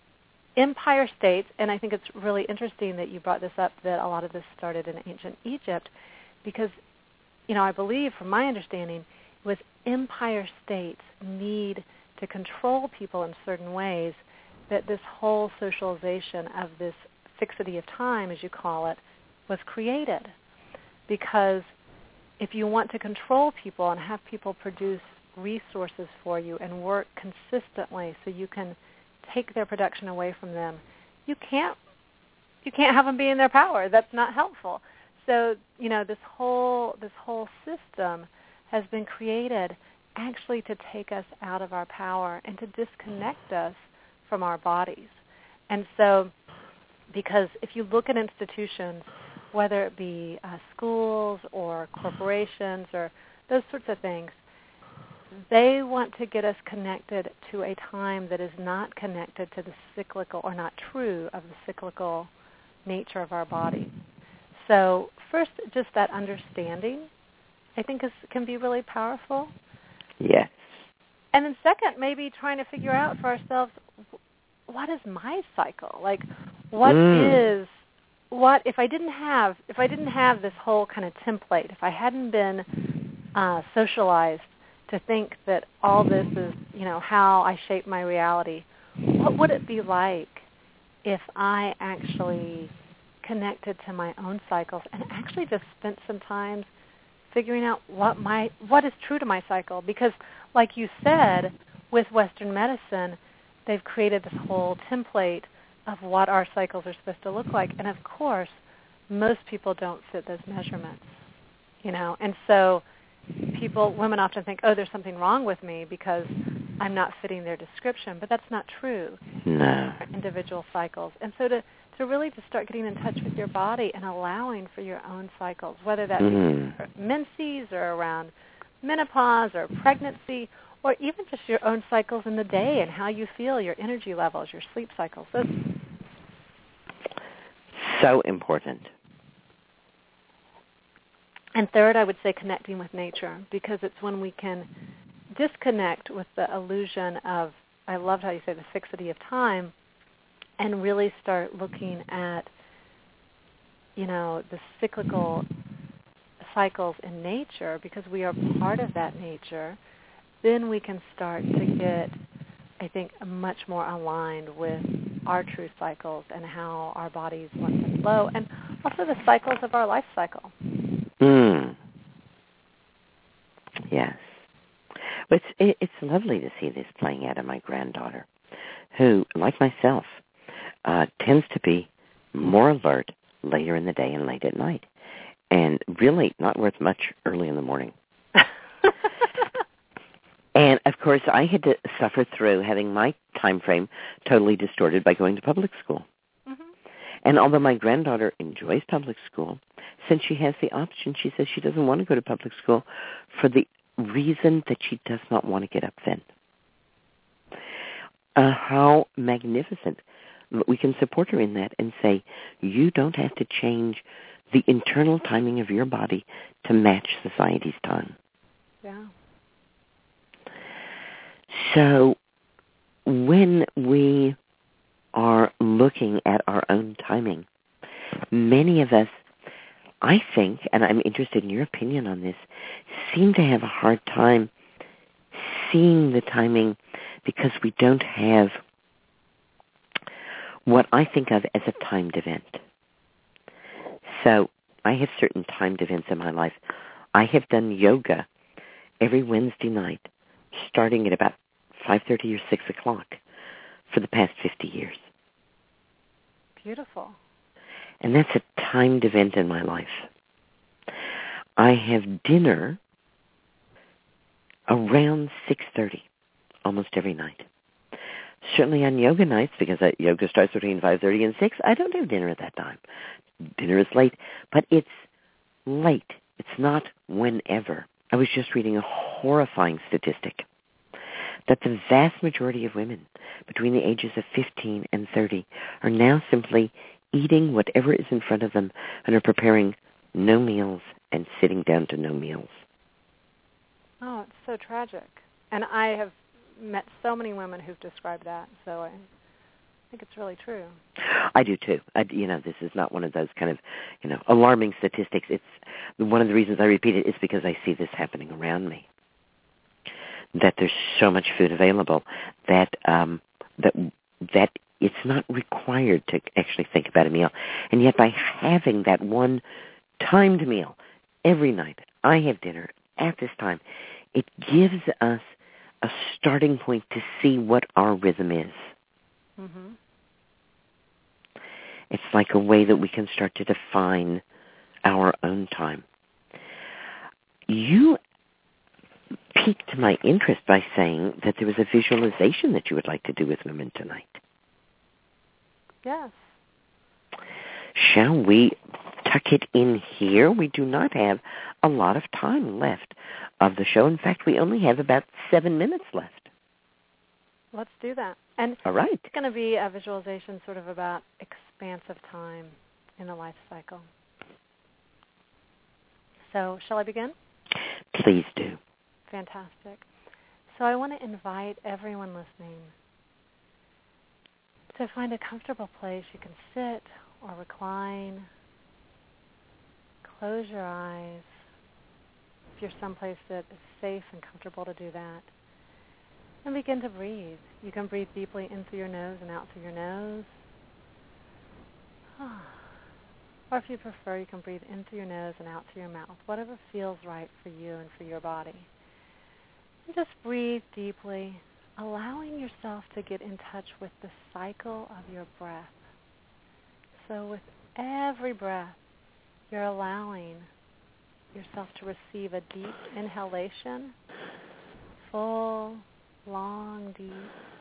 empire states, and I think it's really interesting that you brought this up, that a lot of this started in ancient Egypt, because, you know, I believe, from my understanding, it was empire states need to control people in certain ways, that this whole socialization of this fixity of time, as you call it, was created. Because if you want to control people and have people produce resources for you and work consistently so you can take their production away from them, you can't you can't have them be in their power. That's not helpful. So, you know, this whole this whole system has been created actually to take us out of our power and to disconnect us from our bodies. And so, because if you look at institutions, whether it be uh, schools or corporations or those sorts of things, they want to get us connected to a time that is not connected to the cyclical, or not true of the cyclical nature of our body. So first, just that understanding, I think, is, can be really powerful. Yes. And then second, maybe trying to figure out for ourselves, what is my cycle? Like, what mm. is, what, if I didn't have, if I didn't have this whole kind of template, if I hadn't been uh, socialized to think that all this is, you know, how I shape my reality, what would it be like if I actually connected to my own cycles and actually just spent some time figuring out what my what is true to my cycle? Because, like you said, with Western medicine, they've created this whole template of what our cycles are supposed to look like, and of course, most people don't fit those measurements, you know, and so people, women often think, oh, there's something wrong with me because I'm not fitting their description, but that's not true. No. Individual cycles. And so to, to really to start getting in touch with your body and allowing for your own cycles, whether that mm. be menses or around menopause or pregnancy, or even just your own cycles in the day and how you feel, your energy levels, your sleep cycles. Those... So important. And third, I would say connecting with nature, because it's when we can disconnect with the illusion of, I loved how you say the fixity of time, and really start looking at, you know, the cyclical cycles in nature, because we are part of that nature, then we can start to get, I think, much more aligned with our true cycles and how our bodies want to flow, and also the cycles of our life cycle. Mm. Yes. Well, it's, it, it's lovely to see this playing out in my granddaughter, who, like myself, uh, tends to be more alert later in the day and late at night, and really not worth much early in the morning. And, of course, I had to suffer through having my time frame totally distorted by going to public school. Mm-hmm. And although my granddaughter enjoys public school, since she has the option, she says she doesn't want to go to public school for the reason that she does not want to get up then. Uh, how magnificent. We can support her in that and say, you don't have to change the internal timing of your body to match society's time. Yeah. So when we are looking at our own timing, many of us, I think, and I'm interested in your opinion on this, seem to have a hard time seeing the timing because we don't have what I think of as a timed event. So I have certain timed events in my life. I have done yoga every Wednesday night, starting at about five thirty or six o'clock for the past fifty years. Beautiful. And that's a timed event in my life. I have dinner around six thirty almost every night. Certainly on yoga nights, because yoga starts between five thirty and six, I don't have dinner at that time. Dinner is late, but it's late. It's not whenever. I was just reading a horrifying statistic that the vast majority of women between the ages of fifteen and thirty are now simply eating whatever is in front of them and are preparing no meals and sitting down to no meals. Oh, it's so tragic. And I have met so many women who've described that, so I think it's really true. I do too. I, you know, this is not one of those kind of, you know, alarming statistics. It's one of the reasons I repeat it is because I see this happening around me. That there's so much food available that um, that that it's not required to actually think about a meal, and yet by having that one timed meal every night, I have dinner at this time. It gives us a starting point to see what our rhythm is. Mm-hmm. It's like a way that we can start to define our own time. You piqued my interest by saying that there was a visualization that you would like to do with women tonight. Yes. Shall we tuck it in here? We do not have a lot of time left of the show. In fact, we only have about seven minutes left. Let's do that. And all right. It's going to be a visualization sort of about expansive time in a life cycle. So shall I begin? Please do. Fantastic. So I want to invite everyone listening to find a comfortable place you can sit or recline. Close your eyes if you're someplace that is safe and comfortable to do that. And begin to breathe. You can breathe deeply in through your nose and out through your nose. Or if you prefer, you can breathe in through your nose and out through your mouth, whatever feels right for you and for your body. And just breathe deeply, allowing yourself to get in touch with the cycle of your breath. So with every breath, you're allowing yourself to receive a deep inhalation, full, long, deep,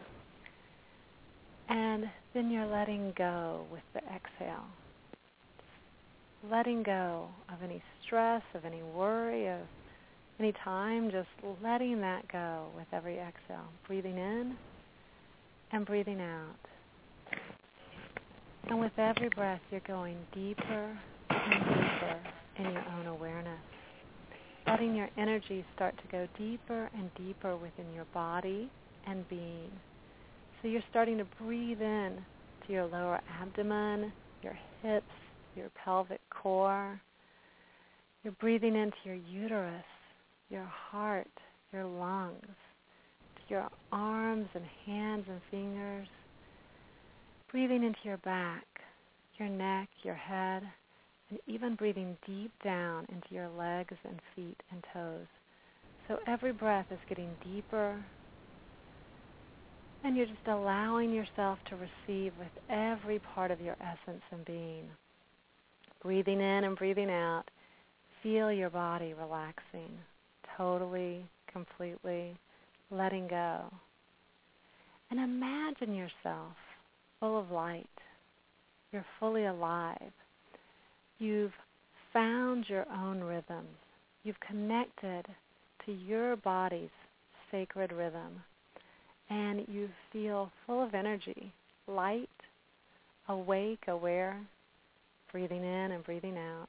and then you're letting go with the exhale. Letting go of any stress, of any worry, of any time, just letting that go with every exhale. Breathing in and breathing out. And with every breath, you're going deeper and deeper in your own awareness. Letting your energy start to go deeper and deeper within your body and being. So you're starting to breathe in to your lower abdomen, your hips, your pelvic core, You're breathing into your uterus, your heart, your lungs, your arms and hands and fingers. Breathing into your back, your neck, your head, and even breathing deep down into your legs and feet and toes. So every breath is getting deeper, and you're just allowing yourself to receive with every part of your essence and being. Breathing in and breathing out, feel your body relaxing, totally, completely, letting go. And imagine yourself full of light. You're fully alive. You've found your own rhythms. You've connected to your body's sacred rhythm. And you feel full of energy, light, awake, aware, breathing in and breathing out.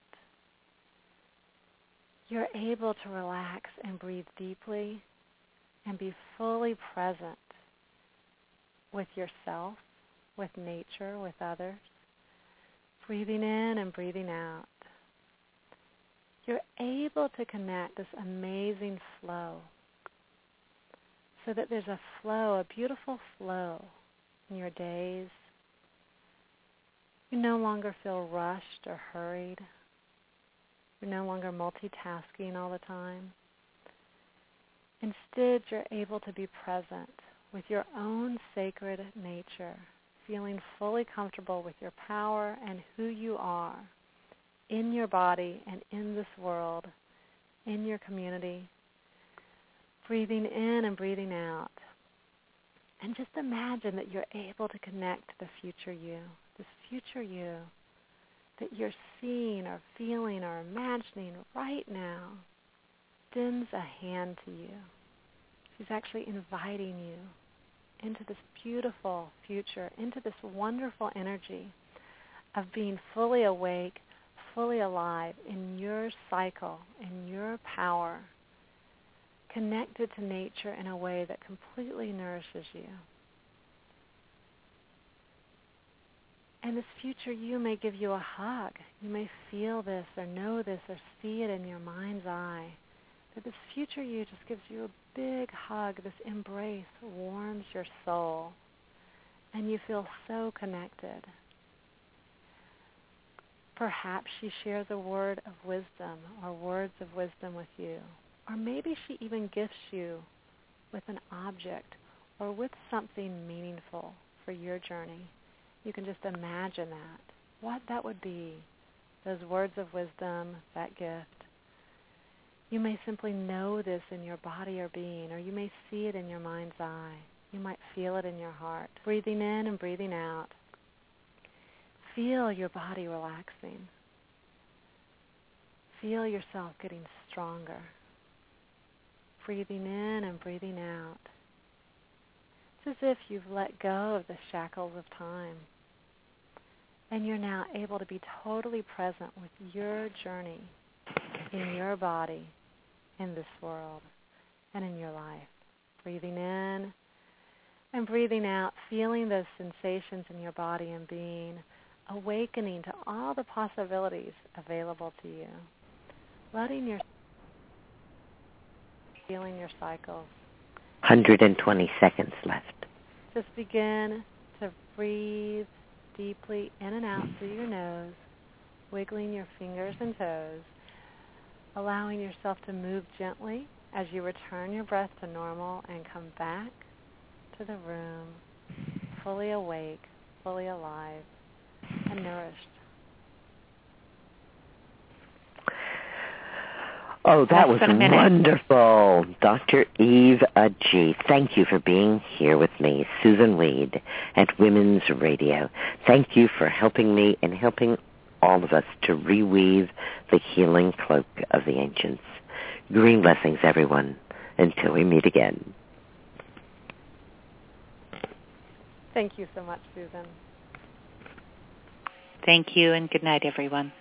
You're able to relax and breathe deeply and be fully present with yourself, with nature, with others. Breathing in and breathing out. You're able to connect this amazing flow so that there's a flow, a beautiful flow in your days. You no longer feel rushed or hurried. You're no longer multitasking all the time. Instead, you're able to be present with your own sacred nature, feeling fully comfortable with your power and who you are in your body and in this world, in your community. Breathing in and breathing out. And just imagine that you're able to connect to the future you, this future you that you're seeing or feeling or imagining right now extends a hand to you. She's actually inviting you into this beautiful future, into this wonderful energy of being fully awake, fully alive in your cycle, in your power, connected to nature in a way that completely nourishes you. And this future you may give you a hug. You may feel this or know this or see it in your mind's eye. That this future you just gives you a big hug. This embrace warms your soul. And you feel so connected. Perhaps she shares a word of wisdom or words of wisdom with you. Or maybe she even gifts you with an object or with something meaningful for your journey. You can just imagine that, what that would be, those words of wisdom, that gift. You may simply know this in your body or being, or you may see it in your mind's eye. You might feel it in your heart. Breathing in and breathing out. Feel your body relaxing. Feel yourself getting stronger. Breathing in and breathing out. It's as if you've let go of the shackles of time. And you're now able to be totally present with your journey in your body, in this world, and in your life. Breathing in and breathing out, feeling those sensations in your body and being, awakening to all the possibilities available to you. Letting your feeling your cycles. one hundred twenty seconds left. Just begin to breathe deeply in and out through your nose, wiggling your fingers and toes, allowing yourself to move gently as you return your breath to normal and come back to the room fully awake, fully alive, and nourished. Oh, that was Less than a minute. wonderful. Doctor Eve G., thank you for being here with me, Susun Weed, at Women's Radio. Thank you for helping me and helping all of us to reweave the healing cloak of the ancients. Green blessings, everyone, until we meet again. Thank you so much, Susun. Thank you, and good night, everyone.